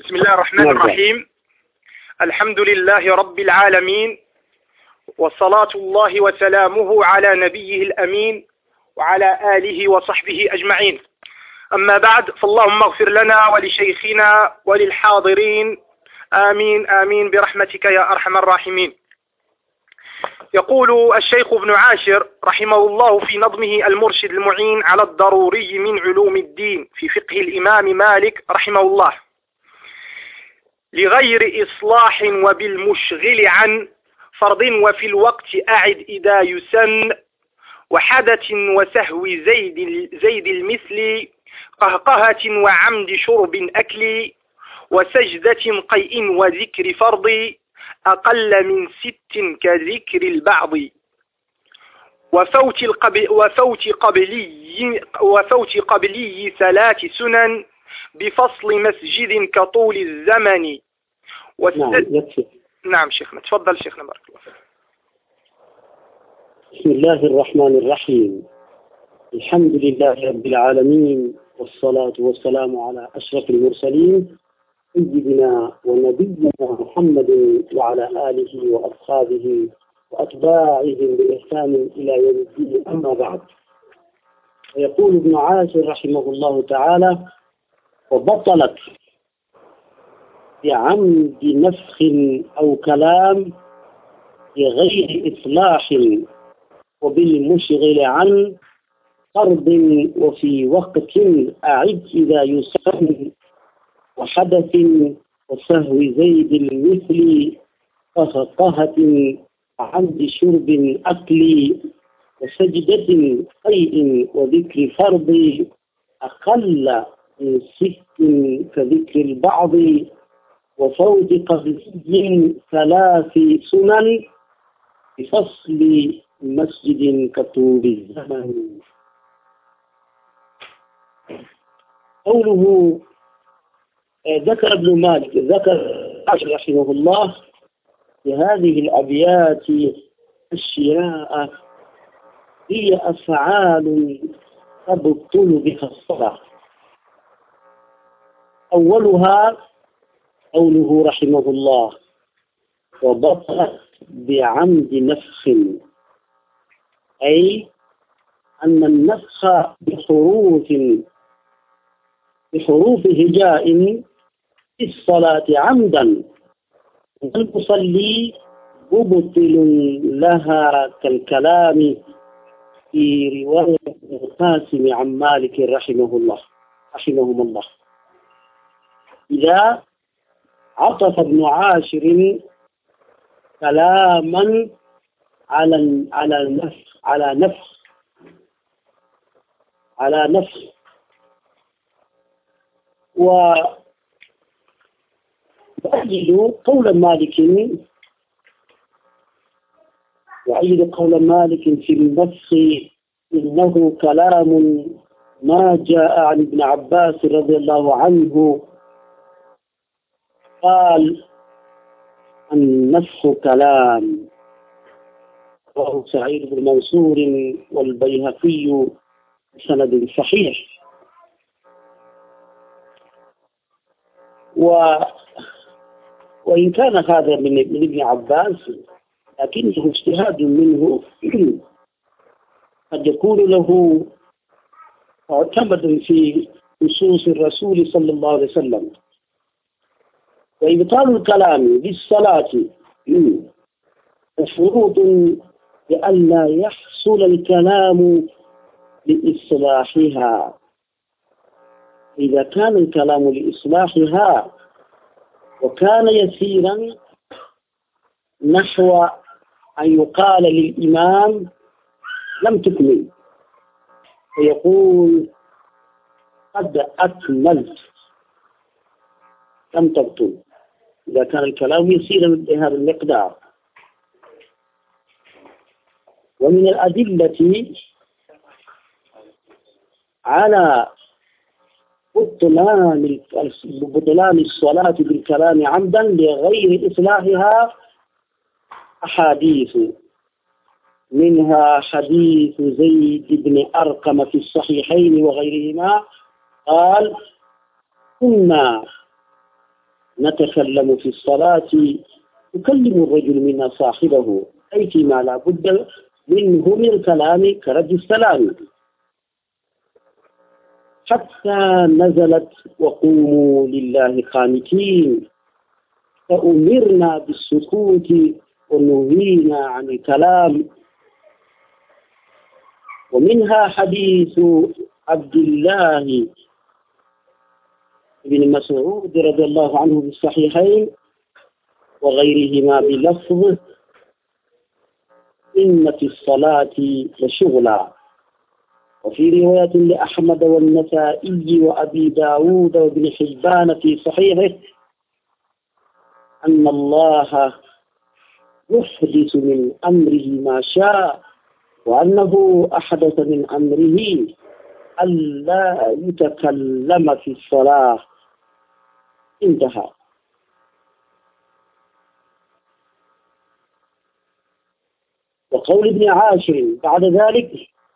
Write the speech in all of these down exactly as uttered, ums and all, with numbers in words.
بسم الله الرحمن الرحيم. الحمد لله رب العالمين، وصلاة الله وسلامه على نبيه الأمين وعلى آله وصحبه أجمعين. أما بعد، فاللهم اغفر لنا ولشيخنا وللحاضرين، آمين آمين برحمتك يا أرحم الراحمين. يقول الشيخ ابن عاشر رحمه الله في نظمه المرشد المعين على الضروري من علوم الدين في فقه الإمام مالك رحمه الله: لغير إصلاح وبالمشغل عن فرض وفي الوقت أعد إذا يسن، وحدث وسهو زيد, زيد المثل، قهقهة وعمد شرب أكل، وسجدة قيء وذكر فرض، أقل من ست كذكر البعض، وفوت, القبل وفوت, قبلي وفوت قبلي ثلاث سنن، بفصل مسجد كطول الزمن. نعم نعم شيخنا، تفضل شيخنا بارك الله فيك. بسم الله الرحمن الرحيم. الحمد لله رب العالمين، والصلاة والسلام على أشرف المرسلين سيدنا ونبينا محمد وعلى آله وأصحابه وأتباعهم بإحسان إلى يوم الدين. أما بعد، يقول ابن عاشر رحمه الله تعالى: وبطلت بعمد نفخ أو كلام بغير إصلاح وبالمشغل عن فرض وفي وقت أعد إذا يسن، وحدث وسهو زيد المثل، قهقهة عمد شرب أكل، وسجدة قيء وذكر فرض، أقل من ست كذكر البعض، وفوت قبلي ثلاث سنن، بفصل مسجد كطول الزمن. قوله ذكر ابن مالك ذكر رحمه الله في هذه الأبيات أشياء هي أفعال تبطل بها الصلاة. أولها قوله رحمه الله: وبطلت بعمد نفخ، أي أن النفخ بحروف بحروف هجاء في الصلاة عمدا، والمصلي مبطل لها، كالكلام في رواية القاسم عن مالك رحمه الله رحمهم الله. إذا عطف ابن عاشر كلاما على على النفخ على نفخ على نفخ وأجد قول مالك وأجد قول مالك في النفخ إنه كلام ما جاء عن ابن عباس رضي الله عنه قال: النفخ كلام. وهو سعيد بن منصور والبيهقي بسند صحيح. و... وإن كان هذا من, من ابن عباس، لكنه اجتهاد منه قد يكون له معتمد في نصوص الرسول صلى الله عليه وسلم. وإبطال الكلام بالصلاة مشروط لئلا يحصل الكلام لإصلاحها. إذا كان الكلام لإصلاحها وكان يسيرا نحو أن يقال للإمام لم تكمل، فيقول قد أكملت، لم تبطل، إذا كان الكلام يسيرا بهذا المقدار. ومن الأدلة على بطلان بطلان الصلاة بالكلام عمدا لغير إصلاحها أحاديث، منها حديث زيد بن أرقم في الصحيحين وغيرهما قال: كنا نتكلم في الصلاة يكلم الرجل منا صاحبه، أي فيما لا بد منه من الكلام كرد السلام، حتى نزلت وقوموا لله قانتين، فأمرنا بالسكوت ونهينا عن الكلام. ومنها حديث عبد الله بن مسعود رضي الله عنه في الصحيحين وغيرهما بلفظ إن في الصلاة لشغلا. وفي رواية لأحمد والنسائي وأبي داود وابن حبان في صحيحه أن الله يحدث من أمره ما شاء، وأنه أحدث من أمره ألا يتكلم في الصلاة. انتهى. وقول ابن عاشر بعد ذلك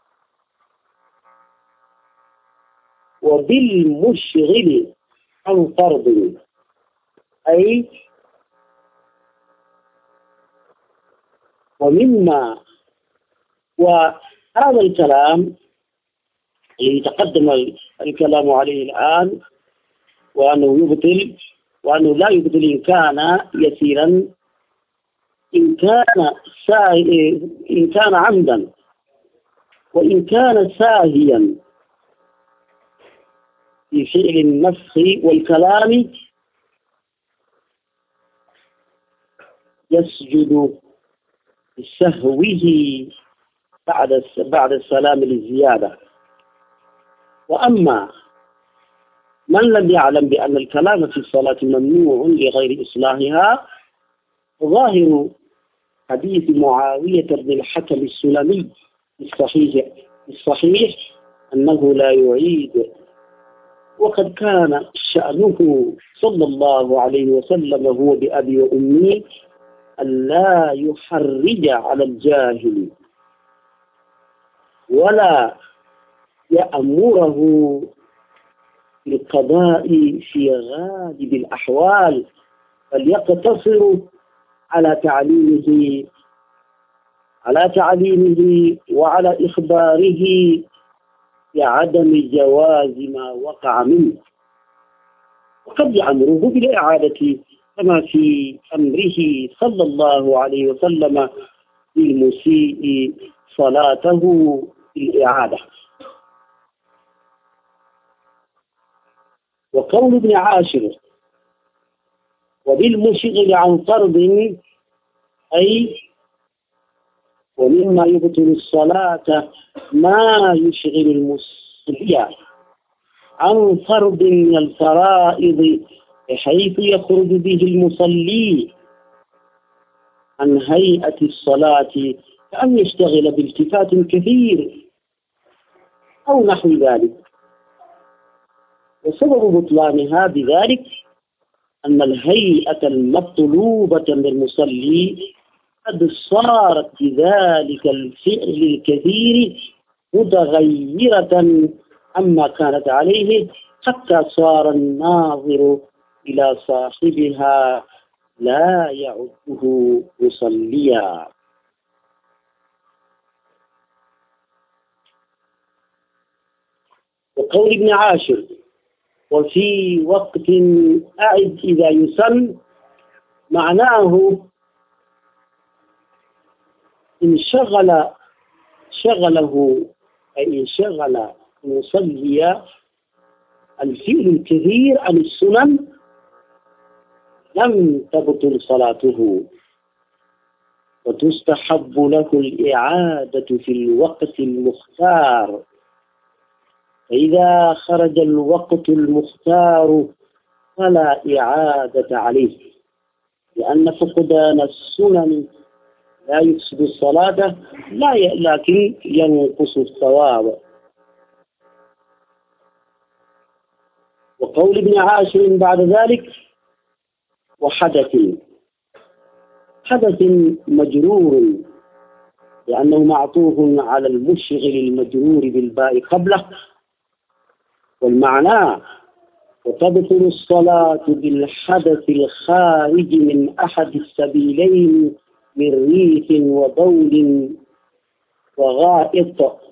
وبالمشغل عن فرض، أي ومما وهذا الكلام الذي تقدم الكلام عليه الآن وأنه يبطل وأنه لا يبطل إن كان يسيرا، إن كان إن كان عمدا، وإن كان ساهيا في فعل النفخ والكلام يسجد بسهوه بعد بعد السلام للزيادة. وأما من لم يعلم بأن الكلام في الصلاة ممنوع لغير إصلاحها، ظاهر حديث معاوية بن الحكم السلمي الصحيح الصحيح أنه لا يعيد، وقد كان شأنه صلى الله عليه وسلم هو بأبي وأمي ألا يحرج على الجاهل ولا يأمره بالقضاء في غالب الأحوال، بل يقتصر على تعليمه على تعليمه وعلى إخباره بعدم جواز ما وقع منه، وقد يأمره بالإعادة كما في أمره صلى الله عليه وسلم للمسيء صلاته بالإعادة. وقول ابن عاشر وبالمشغل عن فرض، أي ومما يبطل الصلاة ما يشغل المصلي عن فرض من الفرائض بحيث يخرج به المصلي عن هيئة الصلاة، كأن يشتغل بالتفات كثير أو نحو ذلك. وسبب بطلانها بذلك أن الهيئة المطلوبة من المصلي قد صارت بذلك الفعل الكثير متغيرة عما كانت عليه، حتى صار الناظر إلى صاحبها لا يعده مصليا. وقول ابن عاشر وفي وقت أعد إذا يسن، معناه إن شغل شغله أي إن شغل المصلي الفعل الكثير عن السنن لم تبطل صلاته، وتستحب له الإعادة في الوقت المختار. فإذا خرج الوقت المختار فلا إعادة عليه، لأن فقدان السنن لا يفسد الصلاة لا ي... لكن ينقص الثواب. وقول ابن عاشر بعد ذلك وحدث، حدث مجرور لأنه معطوف على المشغل المجرور بالباء قبله، والمعنى وتبطل الصلاة بالحدث الخارج من أحد السبيلين من ريح وبول وغائط،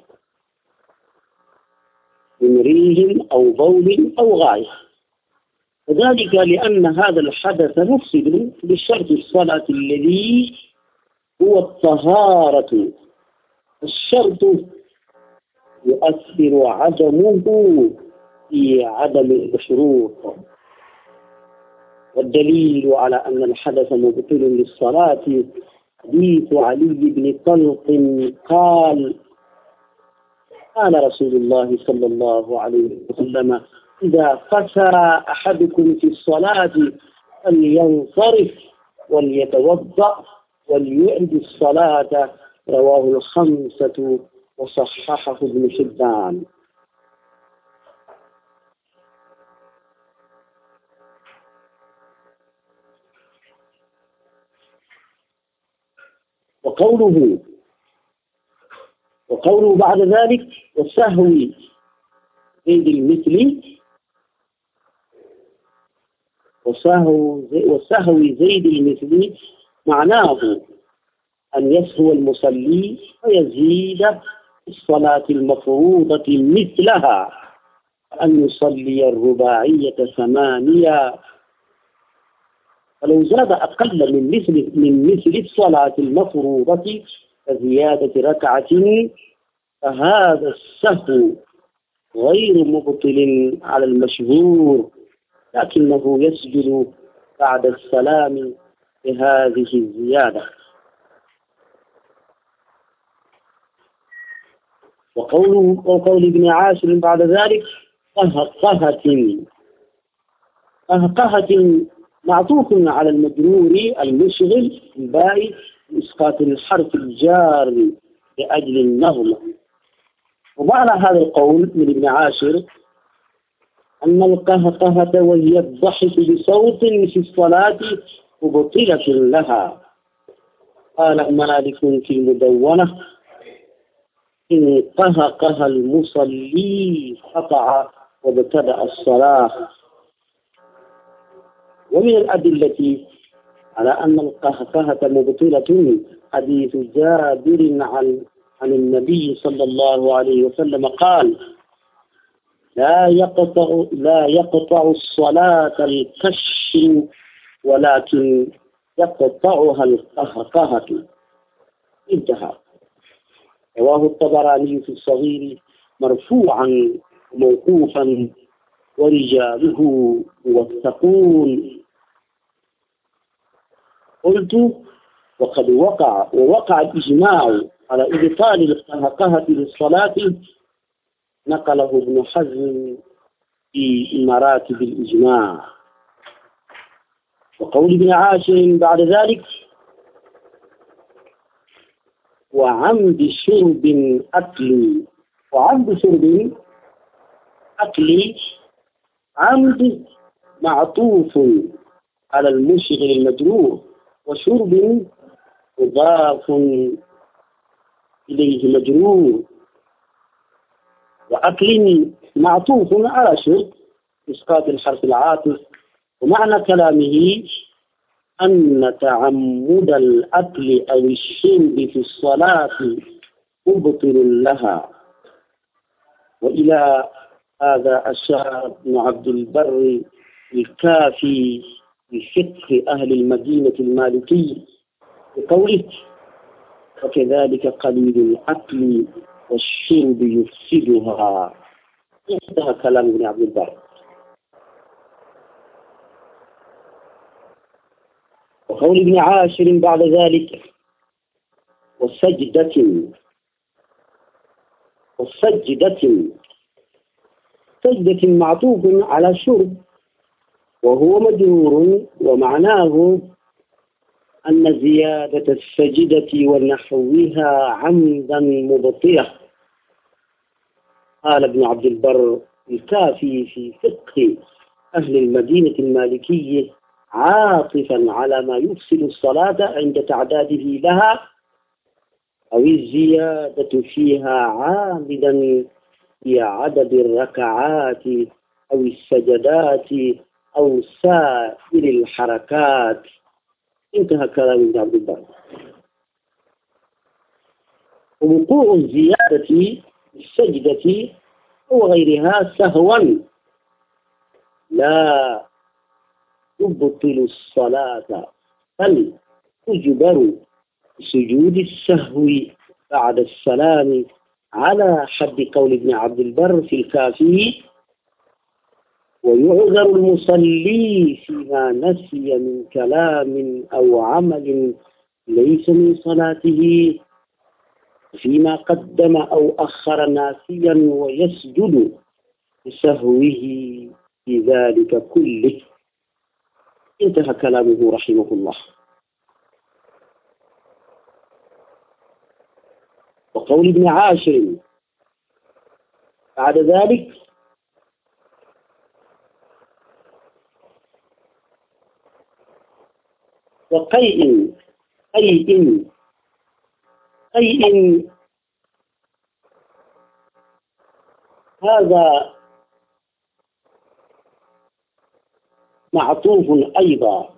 من ريح أو بول أو غائط، وذلك لأن هذا الحدث مفسد بشرط الصلاة الذي هو الطهارة. الشرط يؤثر عدمه في عدم المشروط. والدليل على أن الحدث مبطل للصلاة حديث علي بن طلق قال: قال رسول الله صلى الله عليه وسلم: إذا قسى أحدكم في الصلاة فلينصرف وليتوضأ وليعد الصلاة. رواه الخمسة وصححه ابن حبان. وقوله وقوله بعد ذلك: والسهو زيد المثل وسهو وسهو زيد المثل معناه أن يسهو المصلي ويزيد الصلاة المفروضة مثلها، أن يصلي الرباعية ثمانية، فلو زاد أقل من مثل من مثل الصلاة المفروضة كزيادة ركعة فهذا السهو غير مبطل على المشهور، لكنه يسجد بعد السلام بهذه الزيادة. وقوله وقول ابن عاشر بعد ذلك: قهقهة. قهقهة معطوف على المجرور المشغل الباء بإسقاط الحرف الجار لأجل النغمة. ومعنى هذا القول من ابن عاشر أن القهقهة وهي الضحك بصوت في الصلاة مبطلة لها. قال مالك في المدونة: إن قهقه المصلي قطع وابتدأ الصلاة. ومن الأدلة على أن القهقهة مبطلة حديث جابر عن عن النبي صلى الله عليه وسلم قال: لا يقطع لا يقطع الصلاة الكش ولكن يقطعها القهقهة. انتهى. رواه الطبراني في الصغير مرفوعا وموقوفا ورجاله موثقون. قلت: وقد وقع ووقع الإجماع على إبطال القهقهة للصلاة، نقله ابن حزم في مراتب الإجماع. وقول ابن عاشر بعد ذلك: وعمد شرب أكل. وعمد شرب أكل، عمد معطوف على المشغل المجرور، وشرب مضاف إليه مجرور، وأكل معطوف على شرب إسقاط الحرف العاطف. ومعنى كلامه أن تعمد الأكل أو الشرب في الصلاة مبطل لها. وإلى هذا أشار ابن عبد البر الكافي بفقه أهل المدينة المالكي بقوله: وكذلك قليل الأكل والشرب يفسدها. انتهى كلام ابن عبد البر. وقول ابن عاشر بعد ذلك: والسجدة. والسجدة سجدة معطوف على شرب وهو مجرور، ومعناه أن زيادة السجدة ونحوها عمدا مبطلة. قال ابن عبد البر الكافي في فقه أهل المدينة المالكية عاطفا على ما يفسد الصلاة عند تعداده لها أو الزيادة فيها عامدا في عدد الركعات أو السجدات أو سائر الحركات. انتهى كلام ابن عبد البر. ووقوع الزيادة في السجدة أو غيرها سهوا لا تبطل الصلاة، بل تجبر سجود السهو بعد السلام على حد قول ابن عبد البر في الكافي: ويعذر المصلي فيما نسي من كلام أو عمل ليس من صلاته فيما قدم أو أخر ناسيا، ويسجد بسهوه في ذلك كله. انتهى كلامه رحمه الله. وقول ابن عاشر بعد ذلك: وقيء قيء قيء هذا معطوف أيضا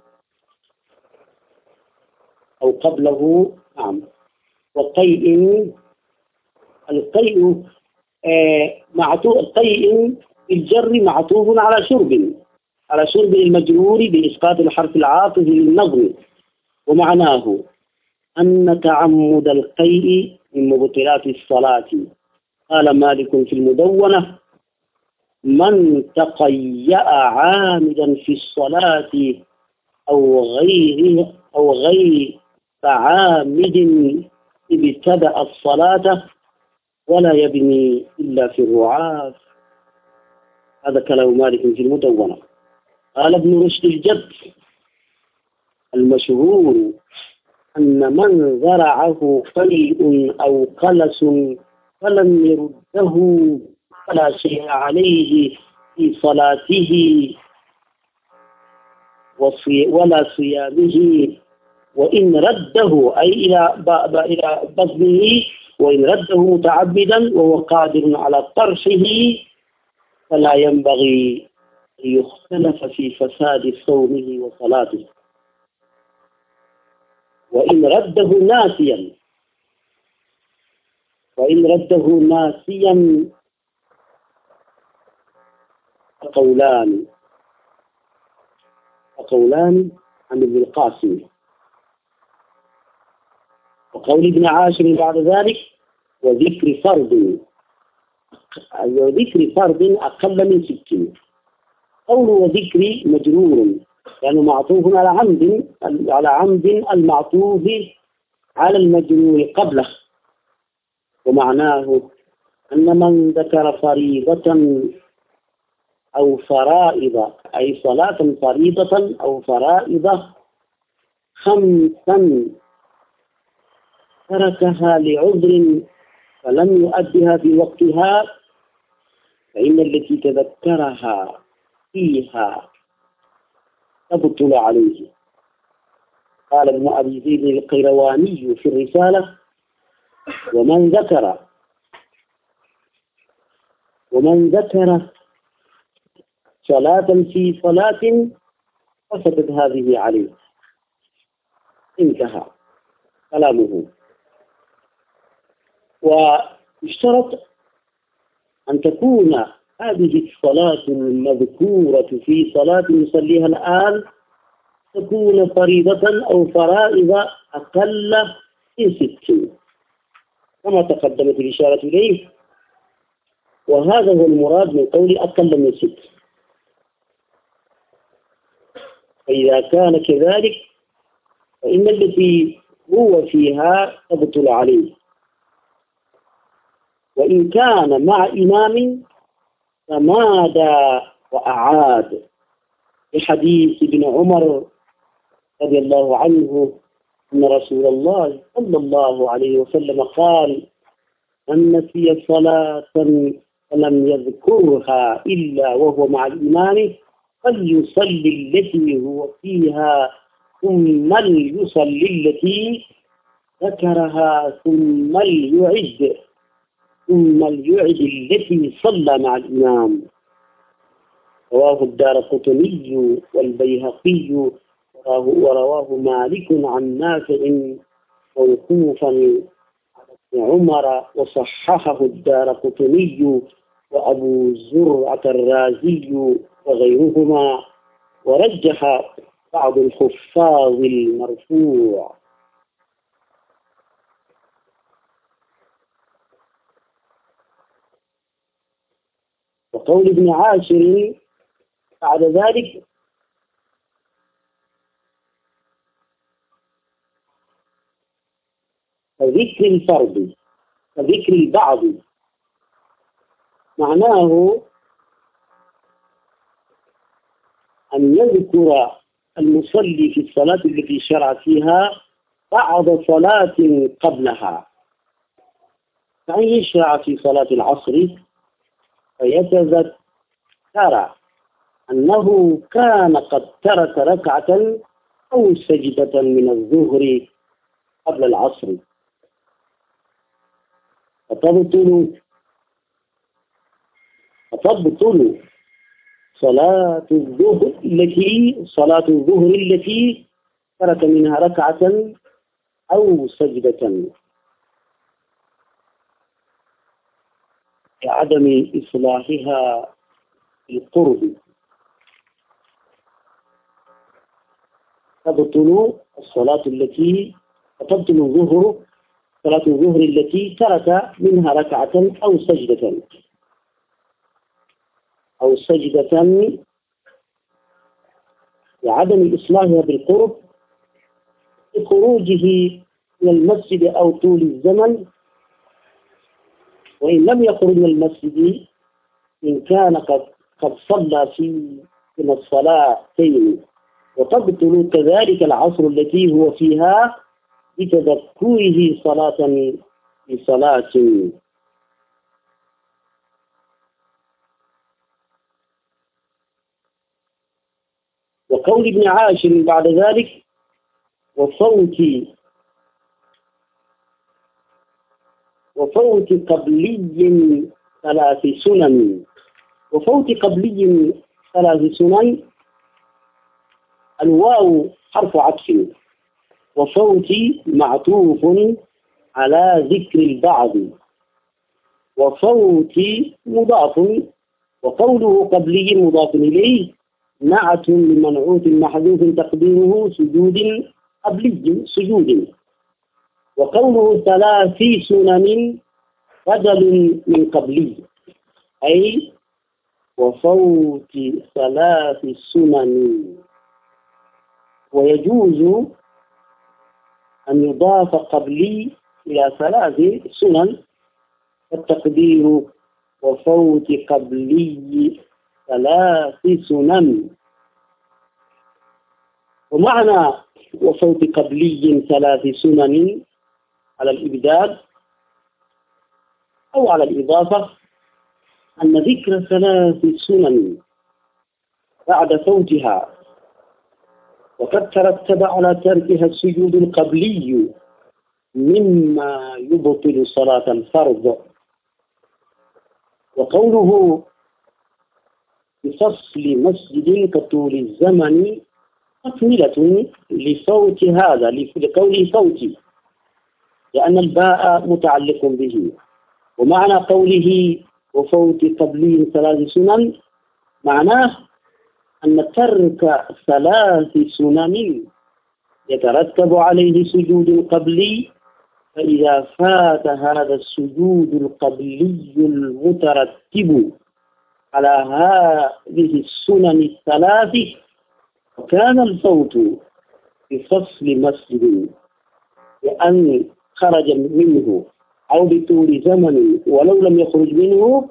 أو قبله. نعم. وقيء القيء معطوف، القيء الجر معطوف على شرب، على شرب المجرور بإسقاط الحرف العاطف للنظم. ومعناه أن تعمد القيء من مبطلات الصلاة. قال مالك في المدونة: من تقيأ عامدا في الصلاة أو غير أو غير عامد ابتدأ الصلاة ولا يبني إلا في الرعاف. هذا كلام مالك في المدونة. قال ابن رشد الجد: المشهور أن من زرعه قيء أو قلس فلم يرده فلا شيء عليه في صلاته ولا صيامه، وإن رده أي إلى إلى بطنه، وإن رده متعبدا وهو قادر على طرحه فلا ينبغي أن يختلف في فساد صومه وصلاته. وإن رده ناسيا وإن رده ناسيا فقولان فقولان عن ابن القاسم. وقول ابن عاشر بعد ذلك: وذكر فرض وذكر فرض أقل من ست. قول وذكر مجرور يعني معطوف على عمد على عمد المعطوف على المجرور قبله. ومعناه أن من ذكر فريضة أو فرائض أي صلاة فريضة أو فرائض خمسا تركها لعذر فلم يؤدها في وقتها فإن التي تذكرها فيها تبطل عليه. قال ابن أبي زيد القيرواني في الرسالة: ومن ذكر ومن ذكر صلاة في صلاة فسدت هذه عليه. انتهى كلامه. واشترط أن تكون هذه الصلاة المذكورة في صلاة يصليها الآن تكون فريضة أو فرائض أقل من ست كما تقدمت الإشارة إليه، وهذا هو المراد من قول أقل من ست. فإذا كان كذلك فإن التي هو فيها تبطل عليه. وإن كان مع إمام فمادى وأعاد، بحديث ابن عمر رضي الله عنه أن رسول الله صلى الله عليه وسلم قال: من نسي صلاة فلم يذكرها إلا وهو مع الإمام فليصلي التي هو فيها ثم ليصلي التي ذكرها ثم ليعد ثم ليعد التي صلى مع الإمام. رواه الدارقطني والبيهقي ورواه مالك عن نافع موقوفا على ابن عمر، وصححه الدارقطني وأبو زرعة الرازي وغيرهما، ورجح بعض الحفاظ المرفوع. وقول ابن عاشر بعد ذلك: ذكر الفرد وذكر البعض، معناه أن يذكر المصلي في الصلاة التي شرع فيها بعض صلاة قبلها، فأن يشرع في صلاة العصر فيتذكر أنه كان قد ترك ركعة أو سجدة من الظهر قبل العصر، فتبطل فتبطل صلاة الظهر التي صلاة الظهر التي ترك منها ركعة أو سجدة لعدم إصلاحها القرب. تبطل الصلاة التي تبطل الظهر صلاة الظهر التي ترك منها ركعة أو سجدة أو سجدة لعدم إصلاحها بالقرب، لخروجه من المسجد أو طول الزمن، وإن لم يخرج من المسجد إن كان قد قد صلى في من الصلاتين. وتبطل كذلك العصر التي هو فيها بتذكره صلاة بصلاة. وقول ابن عاشر بعد ذلك: وفوت وفوت قبلي ثلاث سنن. وفوت قبلي ثلاث سنن، الواو حرف عطف، وفوت معطوف على ذكر البعض، وفوت مضاف، وقوله قبلي مضاف إليه نعت لمنعوت محذوف تقديره سجود قبلي سجود. وقوله ثلاث سنن بدل من قبلي، أي وفوت ثلاث سنن. ويجوز أن يضاف قبلي إلى ثلاث سنن، التقدير وفوت قبلي ثلاث سنن. ومعنى وفوت قبلي ثلاث سنن على الإبدال أو على الإضافة أن ذكر ثلاث سنن بعد فوتها وقد ترتب على تركها السجود القبلي مما يبطل صلاة الفرض. وقوله بفصل مسجد كطول الزمن تكملة لفوت هذا، لقوله فوت، لأن الباء متعلق به. ومعنى قوله وفوت قبلي ثلاث سنن معناه أن ترك ثلاث سنن يترتب عليه سجود قبلي، فإذا فات هذا السجود القبلي المترتب على هذه السنن الثلاث وكان الفوت بفصل مسجد لأن خرج منه أو بطول زمن ولو لم يخرج منه،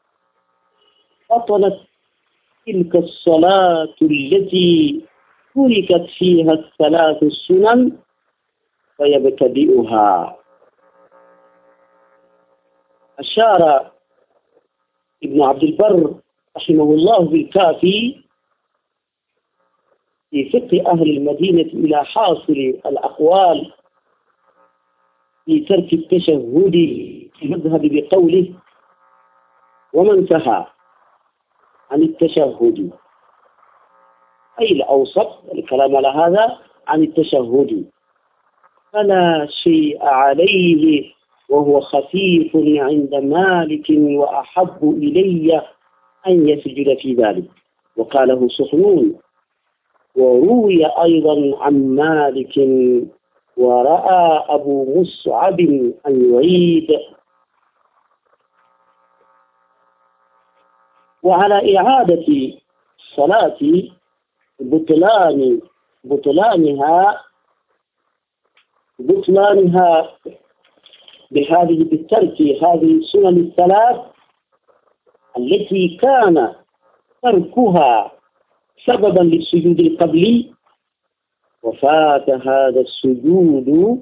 بطلت تلك الصلاة التي تركت فيها الثلاث السنن فيبتدئها. أشار ابن عبد البر رحمه الله بالكافي في فقه أهل المدينة إلى حاصل الأقوال في ترك التشهد في المذهب بقوله: ومن سهى عن التشهد، أي الأوسط الكلام على هذا عن التشهد، فلا شيء عليه وهو خفيف عند مالك وأحب إلي أن يسجد في ذلك. وقاله سخنون. وروي أيضا عن مالك ورأى أبو مصعب أن يعيد. وعلى إعادة الصلاة بطلان بطلانها بطلانها بهذه بالترك هذه السنن الثلاث التي كان تركها سببا للسجود القبلي وفات هذا السجود.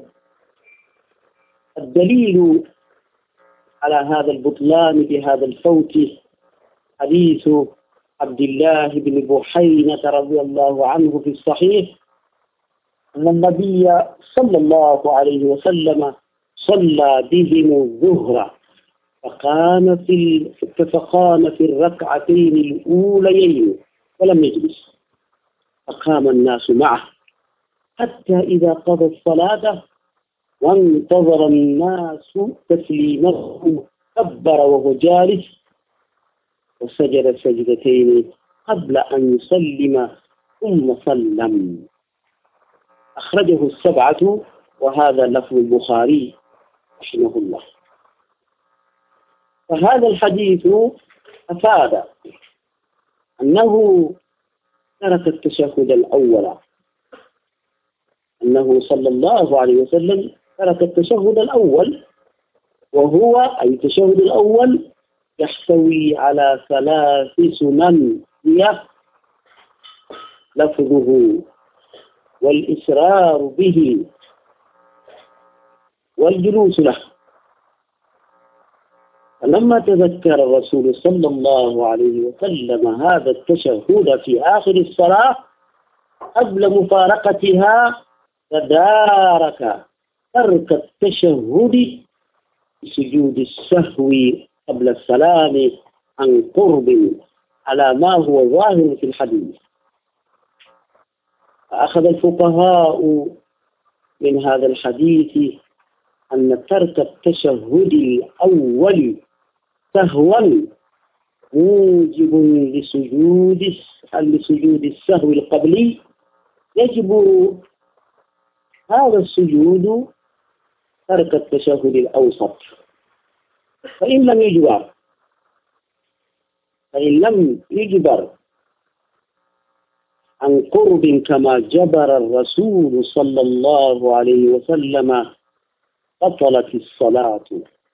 الدليل على هذا البطلان بهذا الفوت حديث عبد الله بن بحينة رضي الله عنه في الصحيح أن النبي صلى الله عليه وسلم صلى بهم الظهر فقام في فقام في الركعتين الأوليين ولم يجلس، فقام الناس معه حتى إذا قضى الصلاة وانتظر الناس تسليمه كبر وهو جالس وسجد سجدتين قبل أن يسلم ثم سلم. أخرجه السبعة وهذا لفظ البخاري رحمه الله. فهذا الحديث أفاد أنه ترك التشهد الأول، أنه صلى الله عليه وسلم ترك التشهد الأول، وهو أي التشهد الأول يحتوي على ثلاث سنن هي لفظه والإسرار به والجلوس له. فلما تذكر الرسول صلى الله عليه وسلم هذا التشهد في آخر الصلاة قبل مفارقتها تدارك ترك التشهد بسجود السهو قبل السلام عن قرب على ما هو ظاهر في الحديث. فأخذ الفقهاء من هذا الحديث أن ترك التشهد الأول سهوا موجب لسجود لسجود السهو القبلي، يجب هذا السجود ترك التشهد الأوسط. فإن لم يجبر فإن لم يجبر عن قرب كما جبر الرسول صلى الله عليه وسلم بطلت الصلاة.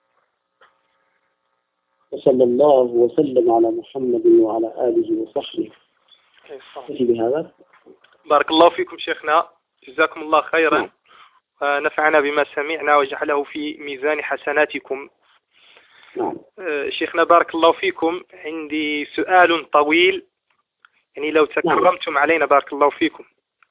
وصلى الله وسلم على محمد وعلى آله وصحبه. بهذا بارك الله فيكم شيخنا، جزاكم الله خيرا، ونفعنا بما سمعنا وجعله في ميزان حسناتكم. نعم. شيخنا بارك الله فيكم، عندي سؤال طويل، يعني لو تكرمتم نعم. علينا بارك الله فيكم.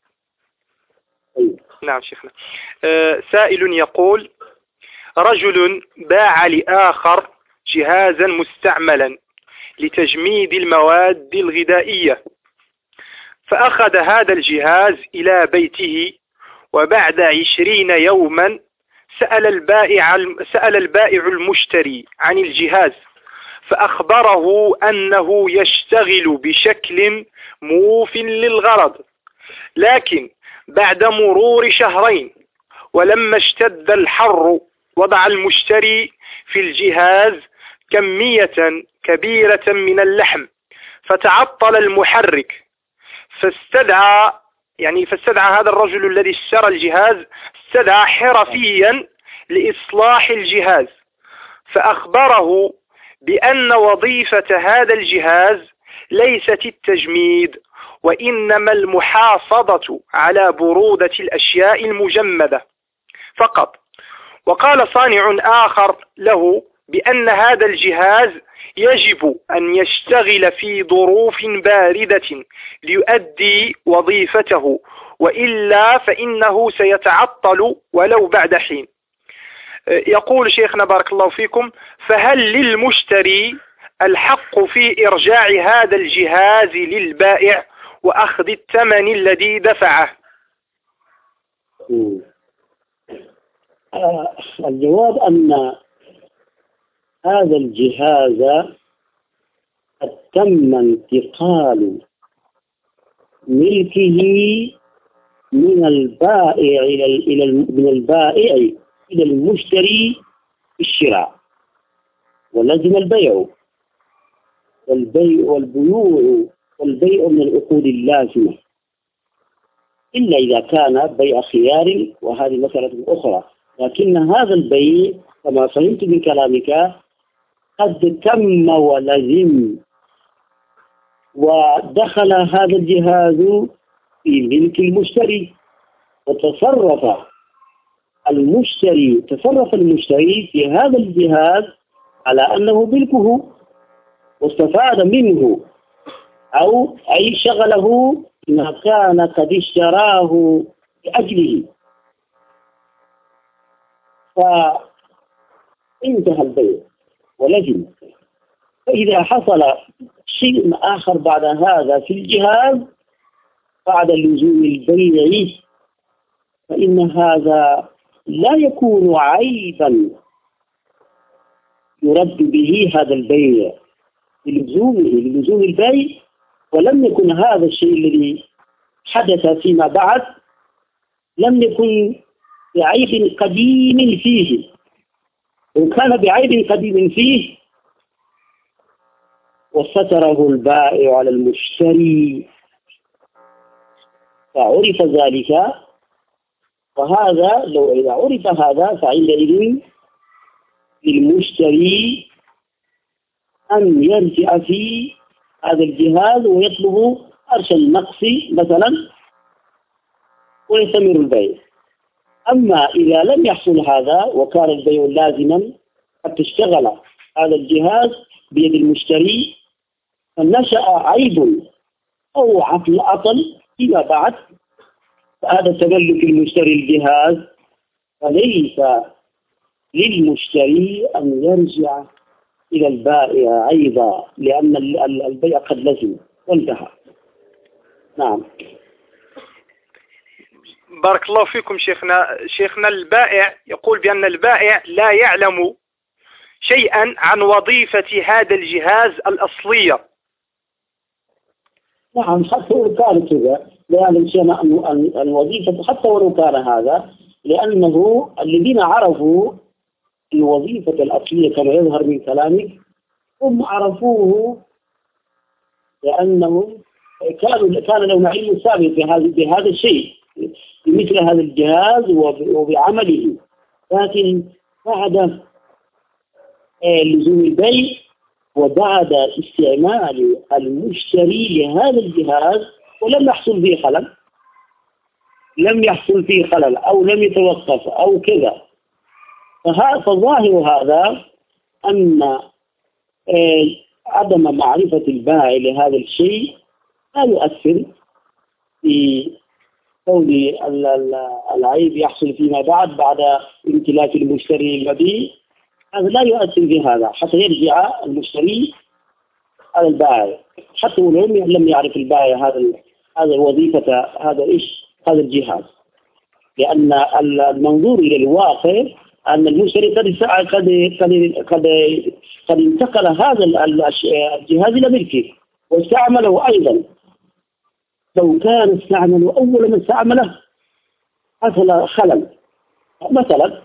أيوة. نعم شيخنا. سائل يقول: رجل باع لآخر جهازا مستعملا لتجميد المواد الغذائية، فأخذ هذا الجهاز إلى بيته، وبعد عشرين يوما سأل البائع سأل البائع المشتري عن الجهاز، فأخبره أنه يشتغل بشكل موف للغرض، لكن بعد مرور شهرين ولما اشتد الحر وضع المشتري في الجهاز كمية كبيرة من اللحم، فتعطل المحرك، فاستدعى يعني فاستدعى هذا الرجل الذي اشترى الجهاز استدعى حرفيا لإصلاح الجهاز، فأخبره بأن وظيفة هذا الجهاز ليست التجميد، وإنما المحافظة على برودة الأشياء المجمدة فقط. وقال صانع آخر له بأن هذا الجهاز يجب أن يشتغل في ظروف باردة ليؤدي وظيفته، وإلا فإنه سيتعطل ولو بعد حين. يقول شيخنا بارك الله فيكم: فهل للمشتري الحق في إرجاع هذا الجهاز للبائع وأخذ الثمن الذي دفعه؟ آه الجواب أن هذا الجهاز قد تم انتقال ملكه من البائع إلى إلى من البائع إلى المشتري بالشراء، ولزم البيع والبيع والبيوع والبيع من العقود اللازمة، إلا إذا كان بيع خيار، وهذه مسألة أخرى. لكن هذا البيع كما فهمت من كلامك قد تم ولزم، ودخل هذا الجهاز في ملك المشتري، وتصرف المشتري تصرف المشتري في هذا الجهاز على أنه ملكه، واستفاد منه، أو أي شغله ما كان قد اشتراه لأجله، فانتهى البيع ولزم. فإذا حصل شيء آخر بعد هذا في الجهاز بعد لزوم البيع، فإن هذا لا يكون عيبا يرد به هذا البيع للزومه للزوم البيع، ولم يكن هذا الشيء الذي حدث فيما بعد لم يكن بعيب قديم فيه. إن كان بعيب قديم فيه وستره البائع على المشتري فعرف ذلك، فهذا لو إذا عرف هذا فعندئذ للمشتري أن يرجع في هذا الجهاز ويطلب أرش النقص مثلا ويستمر البيع. أما إذا لم يحصل هذا وكان البيع لازما، قد تشتغل هذا الجهاز بيد المشتري فنشأ عيب أو عطل عطل فيما بعد، فهذا تملك المشتري الجهاز، فليس للمشتري أن يرجع إلى البائع أيضا، لأن البيع قد لزم وانتهى. نعم. بارك الله فيكم شيخنا. شيخنا البائع يقول بأن البائع لا يعلم شيئا عن وظيفة هذا الجهاز الأصلية. نعم، حتى ولو كان كذا لا يعلم شيئا عن الوظيفة، حتى ولو كان هذا، لأنه الذين عرفوا الوظيفة الأصلية كما يظهر من كلامك هم عرفوه لأنهم كانوا كان لهم علم سابق بهذا بهذا الشيء بمثل هذا الجهاز وبعمله. لكن بعد لزوم البيع وبعد استعمال المشتري لهذا الجهاز ولم يحصل فيه خلل لم يحصل فيه خلل أو لم يتوقف أو كذا، فظاهر هذا أن عدم معرفة البائع لهذا الشيء لا يؤثر في كون العيب يحصل فيما بعد بعد امتلاك المشتري المبيع. هذا لا يؤثر في هذا حتى يرجع المشتري على البائع، حتى ولو لم يعرف البائع هذا هذا وظيفة هذا إيش هذا الجهاز، لأن المنظور إلى الواقع أن المشتري قد قد قد قد انتقل هذا الجهاز إلى ملكه واستعمله أيضا. لو كان استعمله أول من استعمله حصل خلل مثلا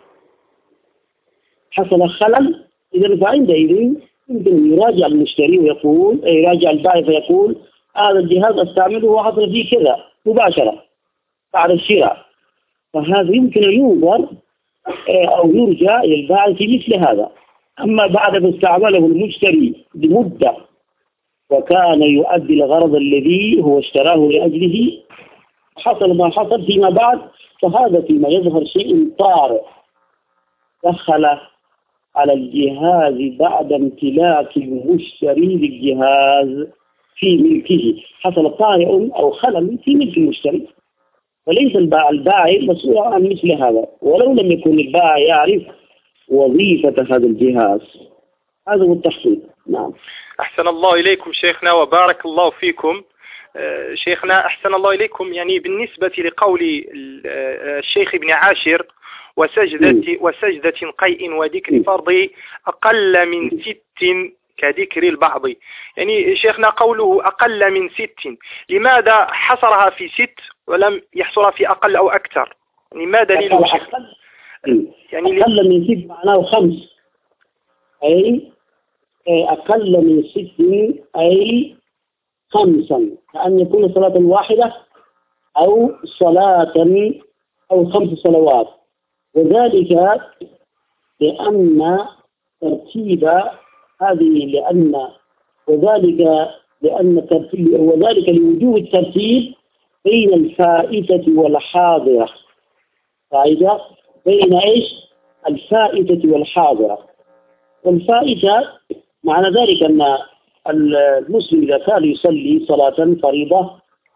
حصل خلل إذا فعندئذ يمكن يراجع المشتري ويقول يراجع البائع فيقول هذا الجهاز استعمله وحصل فيه كذا مباشرة بعد الشراء، فهذا يمكن أن ينظر أو يرجع إلى البائع في مثل هذا. أما بعد ما استعمله المشتري بمدة وكان يؤدي الغرض الذي هو اشتراه لأجله حصل ما حصل فيما بعد، فهذا فيما يظهر شيء طارئ دخل على الجهاز بعد امتلاك المشتري للجهاز في ملكه، حصل طارئ أو خلل في ملك المشتري، وليس البائع مسؤول عن مثل هذا ولو لم يكن البائع يعرف وظيفة هذا الجهاز. هذا هو التحقيق. نعم. أحسن الله إليكم شيخنا وبارك الله فيكم. شيخنا أحسن الله إليكم، يعني بالنسبة لقول الشيخ ابن عاشر وسجدة, وسجدة قيء وذكر فرض أقل من ست كذكر البعض، يعني شيخنا قوله أقل من ست، لماذا حصرها في ست ولم يحصرها في أقل أو أكثر؟ يعني ما دليله شيخ؟ يعني أقل من ست معناه خمس، أي أقل من ست أي خمسا، كأن يكون صلاة واحدة أو صلاة أو خمس صلوات، وذلك لأن ترتيب هذه لأن وذلك لأن ترتيب وذلك لوجوب الترتيب بين الفائتة والحاضرة. فائدة بين إيش؟ الفائتة والحاضرة. والفائتة معنى ذلك أن المسلم إذا كان يصلي صلاة فريضة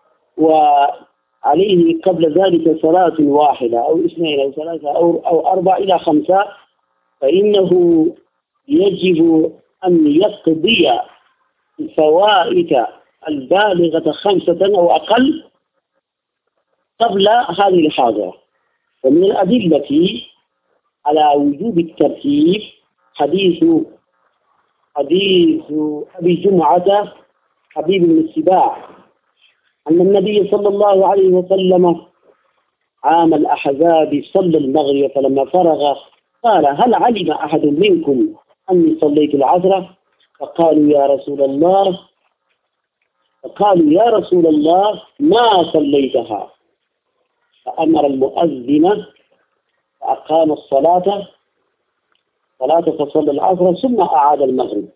وعليه قبل ذلك صلاة واحدة أو اثنين أو ثلاثة أو أو أربعة إلى خمسة، فإنه يجب أن يقضي الفوائد البالغة خمسة أو أقل قبل هذه الحاضرة. ومن الأدلة على وجوب الترتيب حديث حديث أبي جمعة حبيب بن السباع أن النبي صلى الله عليه وسلم عام الأحزاب صلى المغرب، فلما فرغ قال: هل علم أحد منكم أني صليت العصر؟ فقالوا يا رسول الله فقالوا يا رسول الله ما صليتها. فأمر المؤذن فأقام الصلاة صلاة فصلى العصر ثم أعاد المغرب.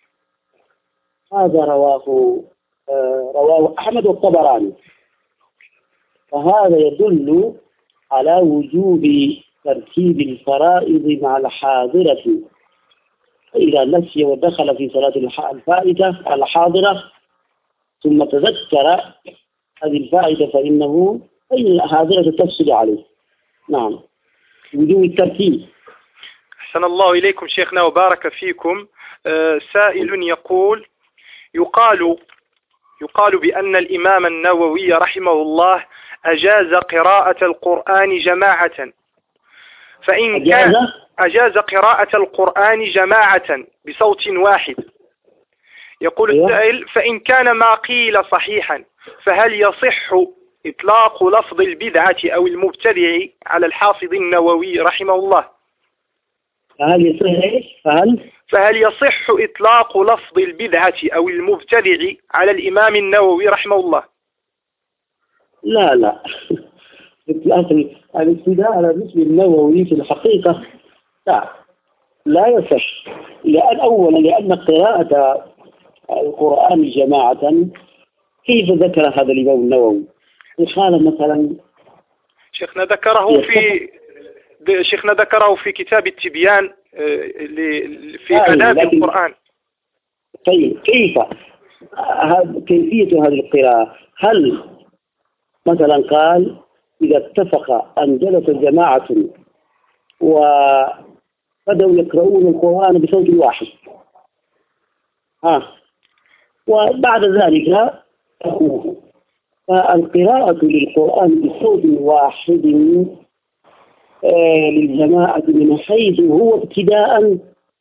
هذا رواه رواه أحمد والطبراني. فهذا يدل على وجوب ترتيب الفرائض مع الحاضرة، إذا نسي ودخل في صلاة الفائدة الحاضرة ثم تذكر هذه الفائدة فإنه أي الحاضرة تفسد عليه. نعم، وجوب الترتيب. أحسن الله إليكم شيخنا وبارك فيكم. آه سائل يقول: يقال يقال بأن الإمام النووي رحمه الله أجاز قراءة القرآن جماعة، فإن كان أجاز قراءة القرآن جماعة بصوت واحد. يقول السائل: فإن كان ما قيل صحيحا، فهل يصح إطلاق لفظ البدعة أو المبتدع على الحافظ النووي رحمه الله؟ فهل يصح فهل فهل يصح إطلاق لفظ البدعة أو المبتدع على الإمام النووي رحمه الله؟ لا لا إطلاق الابتداء على الاسم النووي في الحقيقة لا لا يصح. لأن أولا لأن قراءة القرآن جماعة كيف ذكر هذا الإمام النووي؟ قال مثلا شيخنا ذكره في شيخنا ذكره في كتاب التبيان في آداب القرآن. طيب كيف كيفية هذه القراءة؟ هل مثلا قال إذا اتفق أن جلس جماعة وبدأوا يقرؤون القرآن بصوت واحد ها وبعد ذلك تقوم، فالقراءة للقرآن بصوت واحد آه للجماعة من حيث هو ابتداء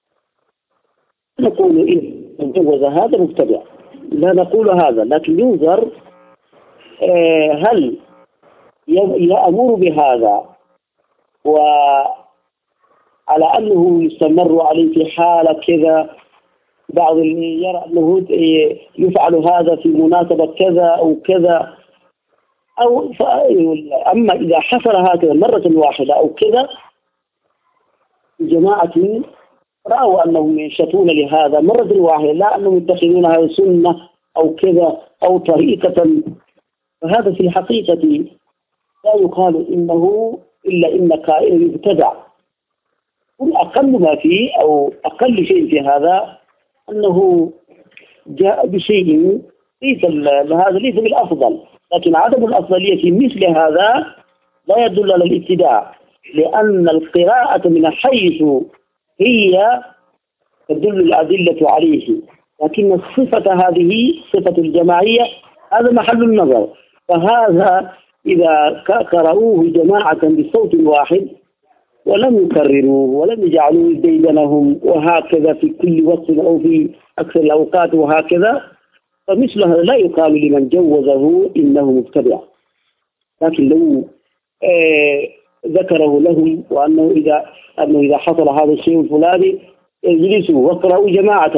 نقول إن جوز هذا مبتدع، لا نقول هذا، لكن ينظر آه هل يأمر بهذا وعلى أنه يستمر عليه في حالة كذا، بعض يرى أنه يفعل هذا في مناسبة كذا أو كذا، أو أما إذا حصل هكذا مرة واحدة أو كذا، جماعة رأوا أنهم ينشطون لهذا مرة واحدة، لا أنهم يتخذون هذا سنة أو كذا أو طريقة، فهذا في الحقيقة لا يقال إنه إلا إن قائل يبتدع. والأقل ما فيه أو أقل شيء في هذا أنه جاء بشيء ليس هذا ليس بالأفضل، لكن عدم الأفضلية في مثل هذا لا يدل على الابتداع، لأن القراءة من حيث هي تدل الأدلة عليه، لكن الصفة هذه صفة الجماعية هذا محل النظر. فهذا إذا قرأوه جماعة بصوت واحد ولم يكرروه ولم يجعلوه ديدنهم وهكذا في كل وقت أو في أكثر الأوقات وهكذا، فمثل هذا لا يقال لمن جوزه إنه مبتدع. لكن لو آه ذكره لهم وأنه إذا أنه إذا حصل هذا الشيء الفلاني اجلسوا واقرأوا جماعة،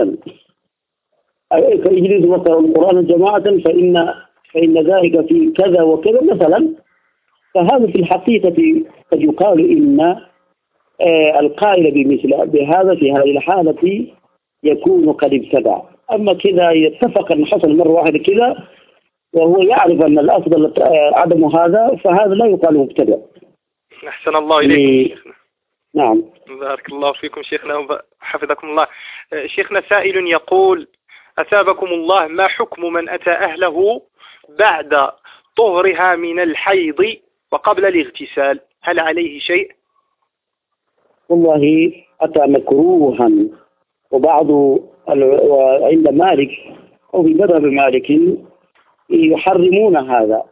فاجلسوا واقرأوا القرآن جماعة فإن فإن ذلك في كذا وكذا مثلا، فهذا في الحقيقة قد يقال إن آه القائل بمثل بهذا في هذه الحالة يكون قد ابتدع. أما كذا يتفق أن حصل مرة واحدة كذا وهو يعرف أن الأفضل عدم هذا، فهذا لا يقال مبتدع. أحسن الله إليكم شيخنا. نعم. بارك الله فيكم شيخنا وحفظكم الله. شيخنا سائل يقول: أثابكم الله، ما حكم من أتى أهله بعد طهرها من الحيض وقبل الاغتسال، هل عليه شيء؟ والله أتى مكروها، وبعض عند مالك أو في مذهب مالك يحرمون هذا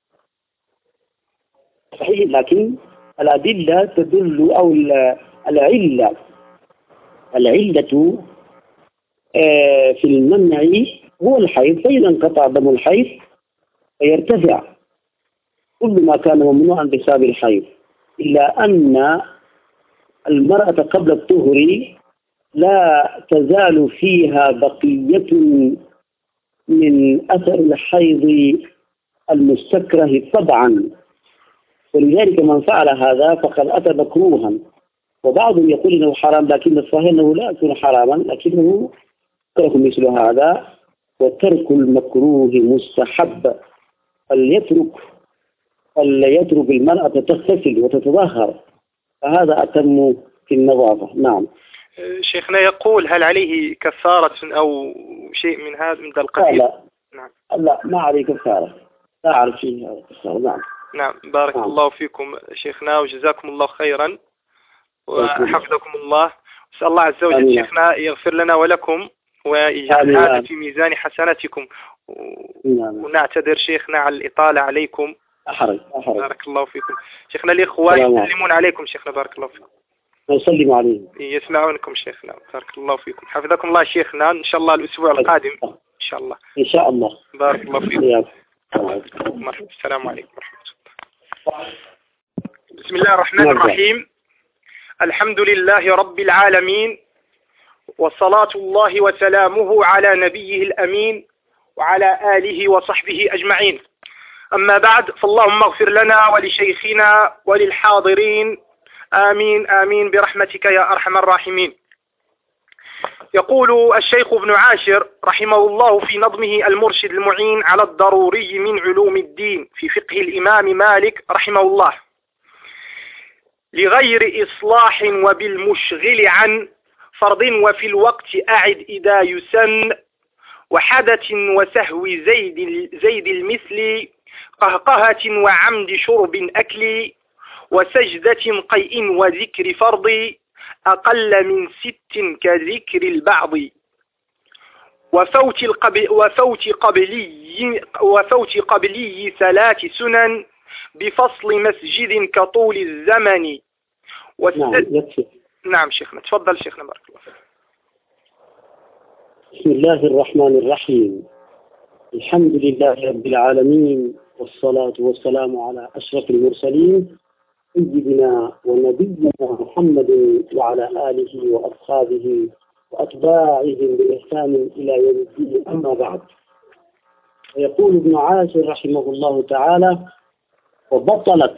صحيح، لكن الأدلة تدل أو العلة العلة في المنع هو الحيض، فإذا انقطع دم الحيض فيرتفع كل ما كان ممنوعا بسبب الحيض، إلا أن المرأة قبل الطهر لا تزال فيها بقية من أثر الحيض المستكره طبعا، ولذلك من فعل هذا فقد أتى مكروها. وبعضهم يقول إنه حرام، لكن الصحيح أنه لا يكون حراما، لكنه يكره مثل هذا، وترك المكروه مستحب. فليترك فليترك المرأة تغتسل وتتطهر، فهذا أتم في النظافة. نعم. شيخنا يقول: هل عليه كفارة أو شيء من هذا من ذا القبيل؟ لا نعم. لا ما عليه كفارة، لا أعرف شيء هذا الكفارة. نعم. نعم. بارك نعم. الله فيكم شيخنا وجزاكم الله خيرا وحفظكم الله. أسأل الله عز وجل شيخنا يغفر لنا ولكم ويجعل هذا في ميزان حسناتكم، ونعتذر شيخنا على الإطالة عليكم. أحرج أحرج. بارك الله فيكم شيخنا. الإخوة يسلمون عليكم شيخنا. بارك الله فيكم. نسلم عليهم. يسمعونكم شيخنا. بارك الله فيكم. حفظكم الله شيخنا. إن شاء الله الأسبوع القادم إن شاء الله. إن شاء الله. بارك الله فيكم. مرحبا. السلام عليكم ورحمة الله. بسم الله الرحمن الرحيم. الحمد لله رب العالمين، والصلاة الله وسلامه على نبيه الأمين وعلى آله وصحبه أجمعين. أما بعد، فاللهم اغفر لنا ولشيخنا وللحاضرين، آمين آمين برحمتك يا أرحم الراحمين. يقول الشيخ ابن عاشر رحمه الله في نظمه المرشد المعين على الضروري من علوم الدين في فقه الإمام مالك رحمه الله: لغير إصلاح وبالمشغل عن فرض وفي الوقت أعد إذا يسن، وحدث وسهو زيد, زيد المثل، قهقهة وعمد شرب أكل، وسجدة قيء وذكر فرض، أقل من ست كذكر البعض، وفوت, القبل وفوت, قبلي وفوت قبلي ثلاث سنن، بفصل مسجد كطول الزمن. نعم. نعم شيخنا. تفضل شيخنا. بارك الله فيك. بسم الله الرحمن الرحيم. الحمد لله رب العالمين، والصلاة والسلام على أشرف المرسلين سيدنا ونبينا محمد وعلى آله وأصحابه وأتباعهم بإحسان إلى يوم الدين. أما بعد، يقول ابن عاشر رحمه الله تعالى: وبطلت